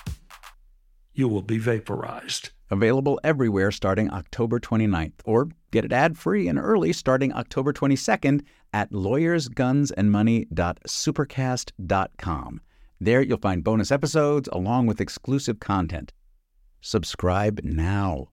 You will be vaporized." Available everywhere starting October twenty-ninth, or get it ad-free and early starting October twenty-second at lawyers guns and money dot supercast dot com. There you'll find bonus episodes along with exclusive content. Subscribe now.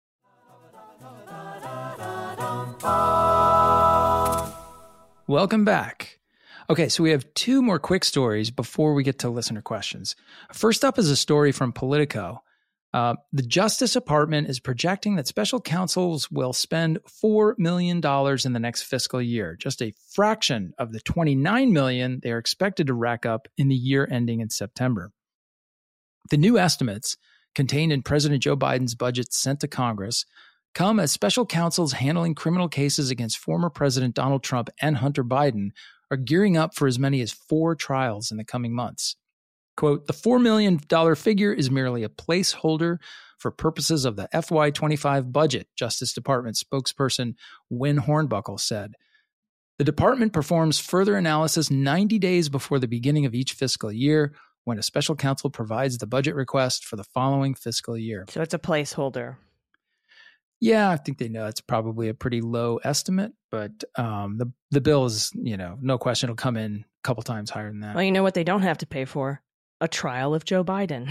Welcome back. Okay, so we have two more quick stories before we get to listener questions. First up is a story from Politico. Uh, the Justice Department is projecting that special counsels will spend four million dollars in the next fiscal year, just a fraction of the twenty-nine million dollars they are expected to rack up in the year ending in September. The new estimates, contained in President Joe Biden's budget sent to Congress, come as special counsels handling criminal cases against former President Donald Trump and Hunter Biden are gearing up for as many as four trials in the coming months. Quote, "The four million dollars figure is merely a placeholder for purposes of the F Y twenty-five budget," Justice Department spokesperson Wynn Hornbuckle said. The department performs further analysis ninety days before the beginning of each fiscal year, when a special counsel provides the budget request for the following fiscal year. So it's a placeholder. Yeah, I think they know it's probably a pretty low estimate, but um, the the bill is, you know, no question it'll come in a couple times higher than that. Well, you know what they don't have to pay for? A trial of Joe Biden.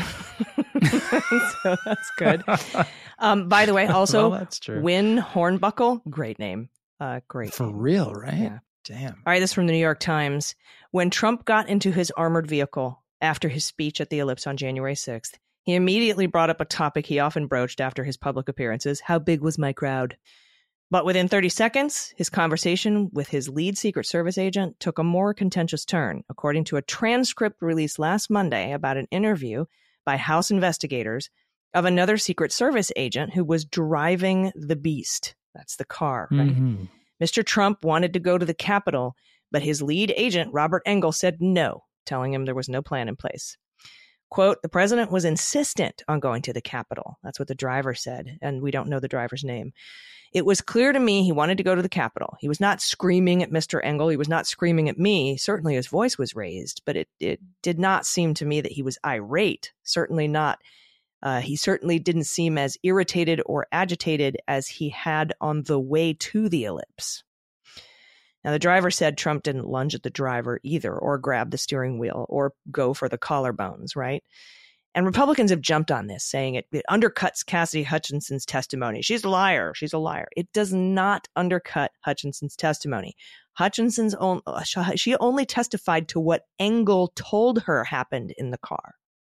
So that's good. Um, by the way, also, well, that's true. Wynn Hornbuckle, great name. Uh, great For name. real, right? Yeah. Damn. All right, this is from the New York Times. When Trump got into his armored vehicle after his speech at the Ellipse on January sixth, he immediately brought up a topic he often broached after his public appearances: how big was my crowd? But within thirty seconds, his conversation with his lead Secret Service agent took a more contentious turn, according to a transcript released last Monday about an interview by House investigators of another Secret Service agent who was driving the beast. That's the car, right? Mm-hmm. Mister Trump wanted to go to the Capitol, but his lead agent, Robert Engel, said no, telling him there was no plan in place. Quote, "The president was insistent on going to the Capitol." That's what the driver said, and we don't know the driver's name. "It was clear to me he wanted to go to the Capitol. He was not screaming at Mister Engel. He was not screaming at me. Certainly his voice was raised, but it, it did not seem to me that he was irate. Certainly not. Uh, he certainly didn't seem as irritated or agitated as he had on the way to the Ellipse." Now, the driver said Trump didn't lunge at the driver either, or grab the steering wheel, or go for the collarbones, right? And Republicans have jumped on this, saying it, it undercuts Cassidy Hutchinson's testimony. She's a liar. She's a liar. It does not undercut Hutchinson's testimony. Hutchinson's own, she only testified to what Engel told her happened in the car.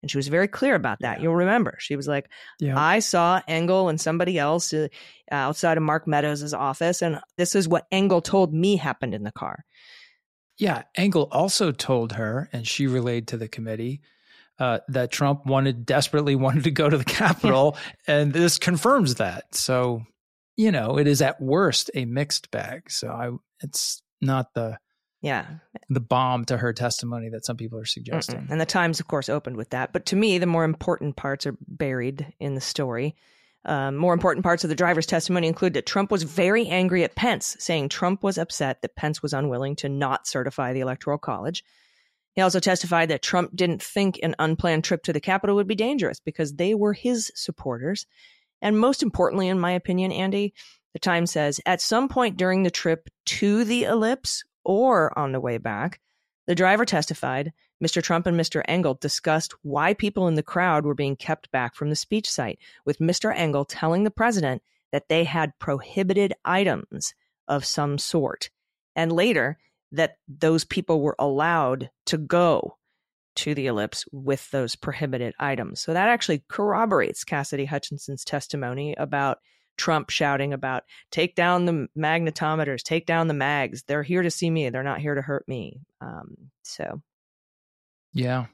And she was very clear about that. Yeah. You'll remember. She was like, yeah. I saw Engel and somebody else uh, outside of Mark Meadows' office, and this is what Engel told me happened in the car. Yeah, Engel also told her, and she relayed to the committee, uh, that Trump wanted, desperately wanted to go to the Capitol, yeah. and this confirms that. So, you know, it is at worst a mixed bag. So I, it's not the yeah the bomb to her testimony that some people are suggesting. Mm-mm. And the Times, of course, opened with that. But to me, the more important parts are buried in the story. Um, more important parts of the driver's testimony include that Trump was very angry at Pence, saying Trump was upset that Pence was unwilling to not certify the Electoral College. He also testified that Trump didn't think an unplanned trip to the Capitol would be dangerous because they were his supporters. And most importantly, in my opinion, Andy, the Times says, at some point during the trip to the ellipse or on the way back, the driver testified Mister Trump and Mister Engel discussed why people in the crowd were being kept back from the speech site, with Mister Engel telling the president that they had prohibited items of some sort, and later that those people were allowed to go to the ellipse with those prohibited items. So that actually corroborates Cassidy Hutchinson's testimony about Trump shouting about, take down the magnetometers, take down the mags. They're here to see me. They're not here to hurt me. Um, so. Yeah.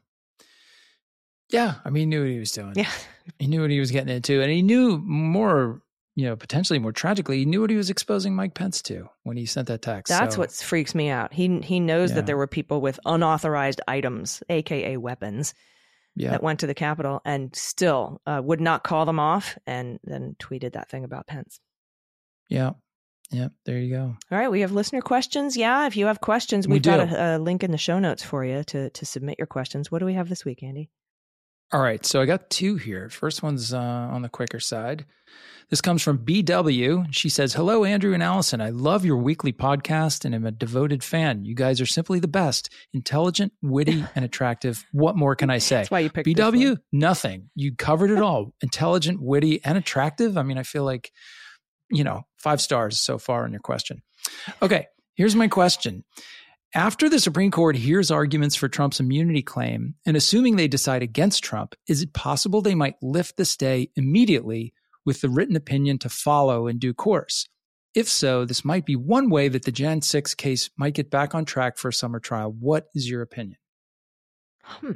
Yeah. I mean, he knew what he was doing. Yeah. He knew what he was getting into. And he knew more, you know, potentially more tragically, he knew what he was exposing Mike Pence to when he sent that text. That's so, what freaks me out. He he knows yeah. that there were people with unauthorized items, A K A weapons, yeah. that went to the Capitol and still uh, would not call them off, and then tweeted that thing about Pence. Yeah. Yeah. There you go. All right. We have listener questions. Yeah. If you have questions, we've we got a, a link in the show notes for you to, to submit your questions. What do we have this week, Andy? All right. So I got two here. First one's uh, on the quicker side. This comes from B W. She says, hello, Andrew and Allison. I love your weekly podcast and am a devoted fan. You guys are simply the best. Intelligent, witty, and attractive. What more can I say? That's why you picked B W, this one. Nothing. You covered it all. Intelligent, witty, and attractive. I mean, I feel like, you know, five stars so far on your question. Okay, here's my question. After the Supreme Court hears arguments for Trump's immunity claim, and assuming they decide against Trump, is it possible they might lift the stay immediately with the written opinion to follow in due course? If so, this might be one way that the January sixth case might get back on track for a summer trial. What is your opinion? Hmm.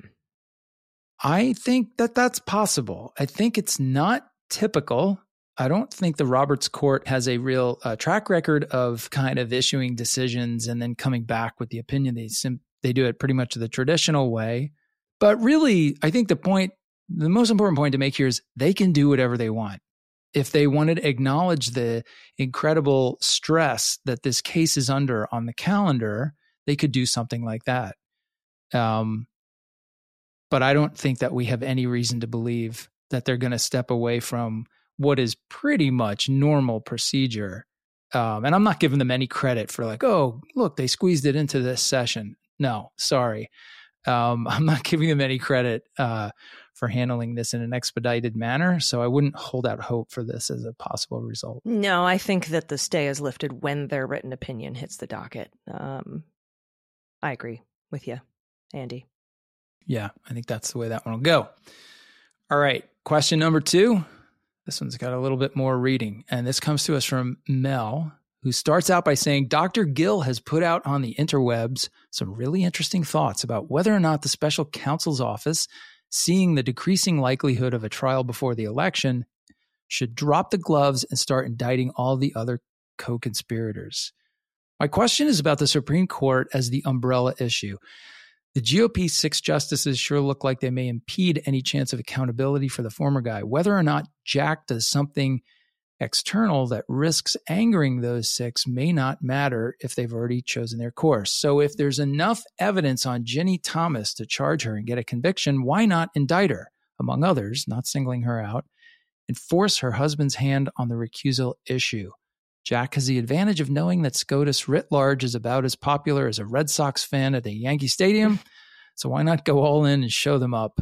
I think that that's possible. I think it's not typical. I don't think the Roberts Court has a real uh, track record of kind of issuing decisions and then coming back with the opinion. They sim- they do it pretty much the traditional way. But really, I think the point, the most important point to make here is they can do whatever they want. If they wanted to acknowledge the incredible stress that this case is under on the calendar, they could do something like that. Um, but I don't think that we have any reason to believe that they're going to step away from what is pretty much normal procedure. Um, and I'm not giving them any credit for like, oh, look, they squeezed it into this session. No, sorry. Um, I'm not giving them any credit uh, for handling this in an expedited manner. So I wouldn't hold out hope for this as a possible result. No, I think that the stay is lifted when their written opinion hits the docket. Um, I agree with you, Andy. Yeah, I think that's the way that one will go. All right. Question number two. This one's got a little bit more reading. And this comes to us from Mel, who starts out by saying, Doctor Gill has put out on the interwebs some really interesting thoughts about whether or not the special counsel's office, seeing the decreasing likelihood of a trial before the election, should drop the gloves and start indicting all the other co-conspirators. My question is about the Supreme Court as the umbrella issue. The G O P's six justices sure look like they may impede any chance of accountability for the former guy. Whether or not Jack does something external that risks angering those six may not matter if they've already chosen their course. So if there's enough evidence on Ginny Thomas to charge her and get a conviction, why not indict her, among others, not singling her out, and force her husband's hand on the recusal issue? Jack has the advantage of knowing that SCOTUS writ large is about as popular as a Red Sox fan at a Yankee Stadium. So why not go all in and show them up?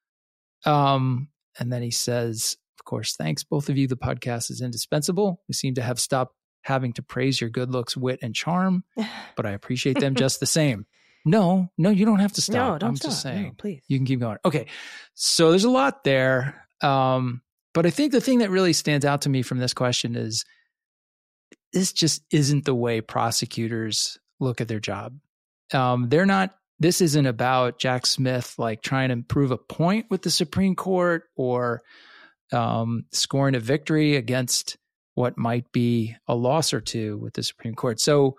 Um, and then he says, of course, thanks both of you. The podcast is indispensable. We seem to have stopped having to praise your good looks, wit, and charm, but I appreciate them just the same. No, no, you don't have to stop. No, don't I'm stop. just saying. No, please. You can keep going. Okay. So there's a lot there. Um, but I think the thing that really stands out to me from this question is this just isn't the way prosecutors look at their job. Um, they're not, this isn't about Jack Smith like trying to prove a point with the Supreme Court or um, scoring a victory against what might be a loss or two with the Supreme Court. So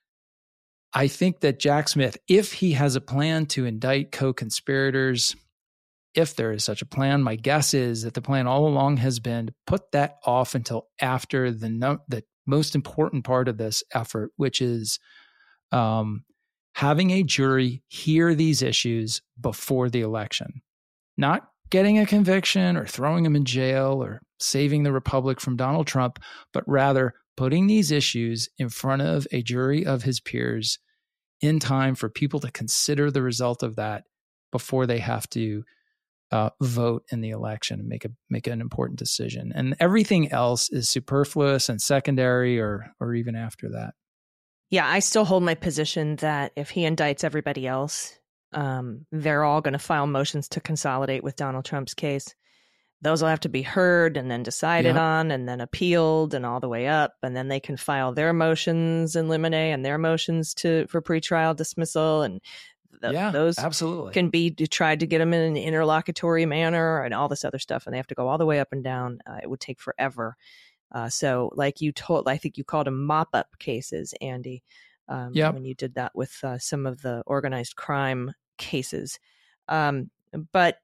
I think that Jack Smith, if he has a plan to indict co-conspirators, if there is such a plan, my guess is that the plan all along has been to put that off until after the no, the most important part of this effort, which is um, having a jury hear these issues before the election, not getting a conviction or throwing him in jail or saving the republic from Donald Trump, but rather putting these issues in front of a jury of his peers in time for people to consider the result of that before they have to uh, vote in the election and make a make an important decision. And everything else is superfluous and secondary, or or even after that. Yeah, I still hold my position that if he indicts everybody else, um, they're all going to file motions to consolidate with Donald Trump's case. Those will have to be heard and then decided Yeah. on and then appealed and all the way up. And then they can file their motions in limine and their motions to for pretrial dismissal. And th- Yeah, those absolutely. can be to tried to get them in an interlocutory manner and all this other stuff. And they have to go all the way up and down. Uh, it would take forever. Uh, so like you told, I think you called them mop-up cases, Andy, um, Yep. when you did that with uh, some of the organized crime cases. Um, but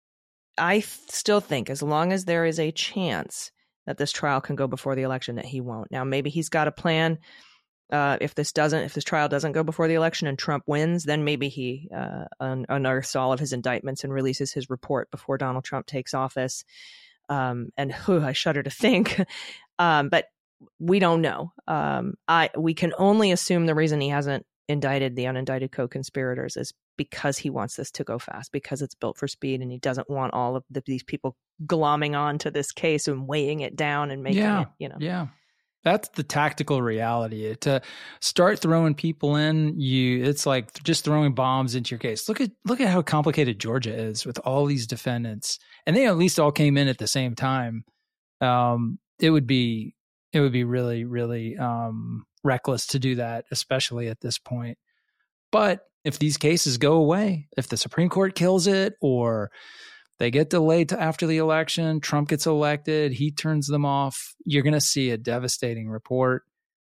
I th- still think as long as there is a chance that this trial can go before the election, that he won't. Now, maybe he's got a plan. Uh, if this doesn't, if this trial doesn't go before the election and Trump wins, then maybe he uh, un- unearths all of his indictments and releases his report before Donald Trump takes office. Um, and whew, I shudder to think, um, but we don't know. Um, I we can only assume the reason he hasn't indicted the unindicted co-conspirators is because he wants this to go fast, because it's built for speed, and he doesn't want all of the, these people glomming on to this case and weighing it down and making yeah, it, you know. Yeah. That's the tactical reality. To start throwing people in, you it's like just throwing bombs into your case. Look at look at how complicated Georgia is with all these defendants, and they at least all came in at the same time. Um, it would be it would be really really um, reckless to do that, especially at this point. But if these cases go away, if the Supreme Court kills it, or they get delayed to after the election, Trump gets elected, he turns them off, you're going to see a devastating report.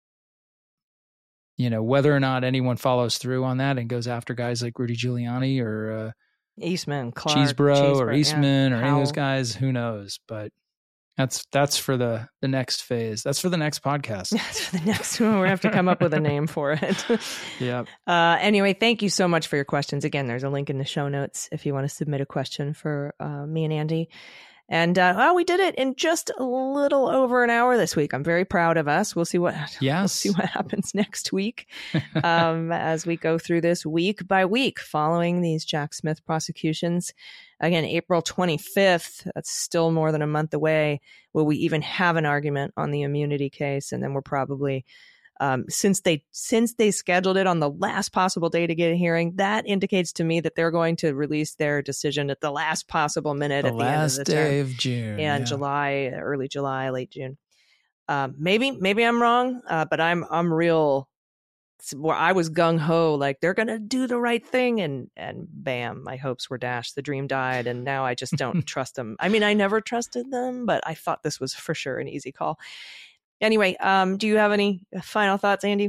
You know, whether or not anyone follows through on that and goes after guys like Rudy Giuliani or uh, Eastman, Clark, Cheesebro or Cheesebro, Eastman yeah, or any of those Howell. guys, who knows? But that's that's for the the next phase. That's for the next podcast. That's for the next one. We're going to have to come up with a name for it. Yeah. Uh, anyway, thank you so much for your questions. Again, there's a link in the show notes if you want to submit a question for uh, me and Andy. And uh, well, we did it in just a little over an hour this week. I'm very proud of us. We'll see what yes. we'll see what happens next week um, as we go through this week by week following these Jack Smith prosecutions. Again, April twenty-fifth, that's still more than a month away. Will we even have an argument on the immunity case? And then we're probably, um, since they since they scheduled it on the last possible day to get a hearing, that indicates to me that they're going to release their decision at the last possible minute The at the end of last the day term. of June. Yeah, yeah. July, early July, late June. Um, maybe maybe I'm wrong, uh, but I'm I'm real. Where I was gung ho, like they're gonna do the right thing, and and bam, my hopes were dashed. The dream died, and now I just don't trust them. I mean, I never trusted them, but I thought this was for sure an easy call. Anyway, um, do you have any final thoughts, Andy?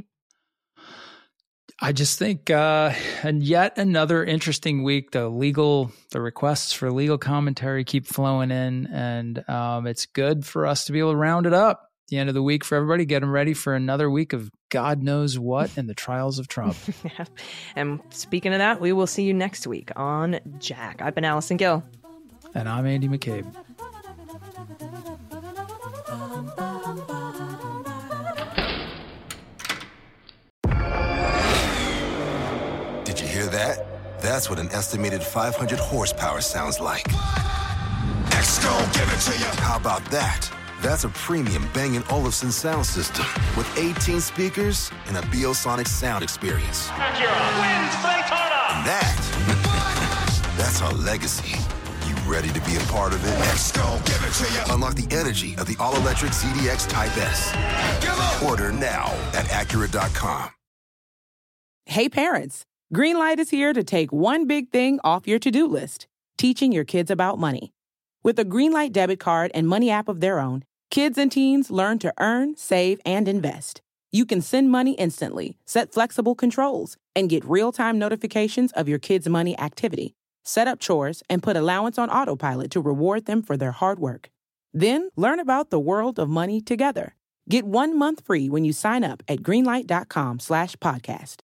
I just think, uh, and yet another interesting week. The legal, the requests for legal commentary keep flowing in, and um, it's good for us to be able to round it up at the end of the week for everybody. Get them ready for another week of God knows what in the trials of Trump. Yeah. And speaking of that, we will see you next week on Jack. I've been Allison Gill. And I'm Andy McCabe. Did you hear that? That's what an estimated five hundred horsepower sounds like. X gon' give it to you. How about that? That's a premium Bang and Olufsen sound system with eighteen speakers and a Biosonic sound experience. Acura wins Daytona. And that, that's our legacy. You ready to be a part of it? Let's go, give it to you. Unlock the energy of the all-electric Z D X Type S. Order now at Acura dot com. Hey parents, Greenlight is here to take one big thing off your to-do list, teaching your kids about money. With a Greenlight debit card and money app of their own, kids and teens learn to earn, save, and invest. You can send money instantly, set flexible controls, and get real-time notifications of your kids' money activity. Set up chores and put allowance on autopilot to reward them for their hard work. Then learn about the world of money together. Get one month free when you sign up at greenlight dot com slash podcast.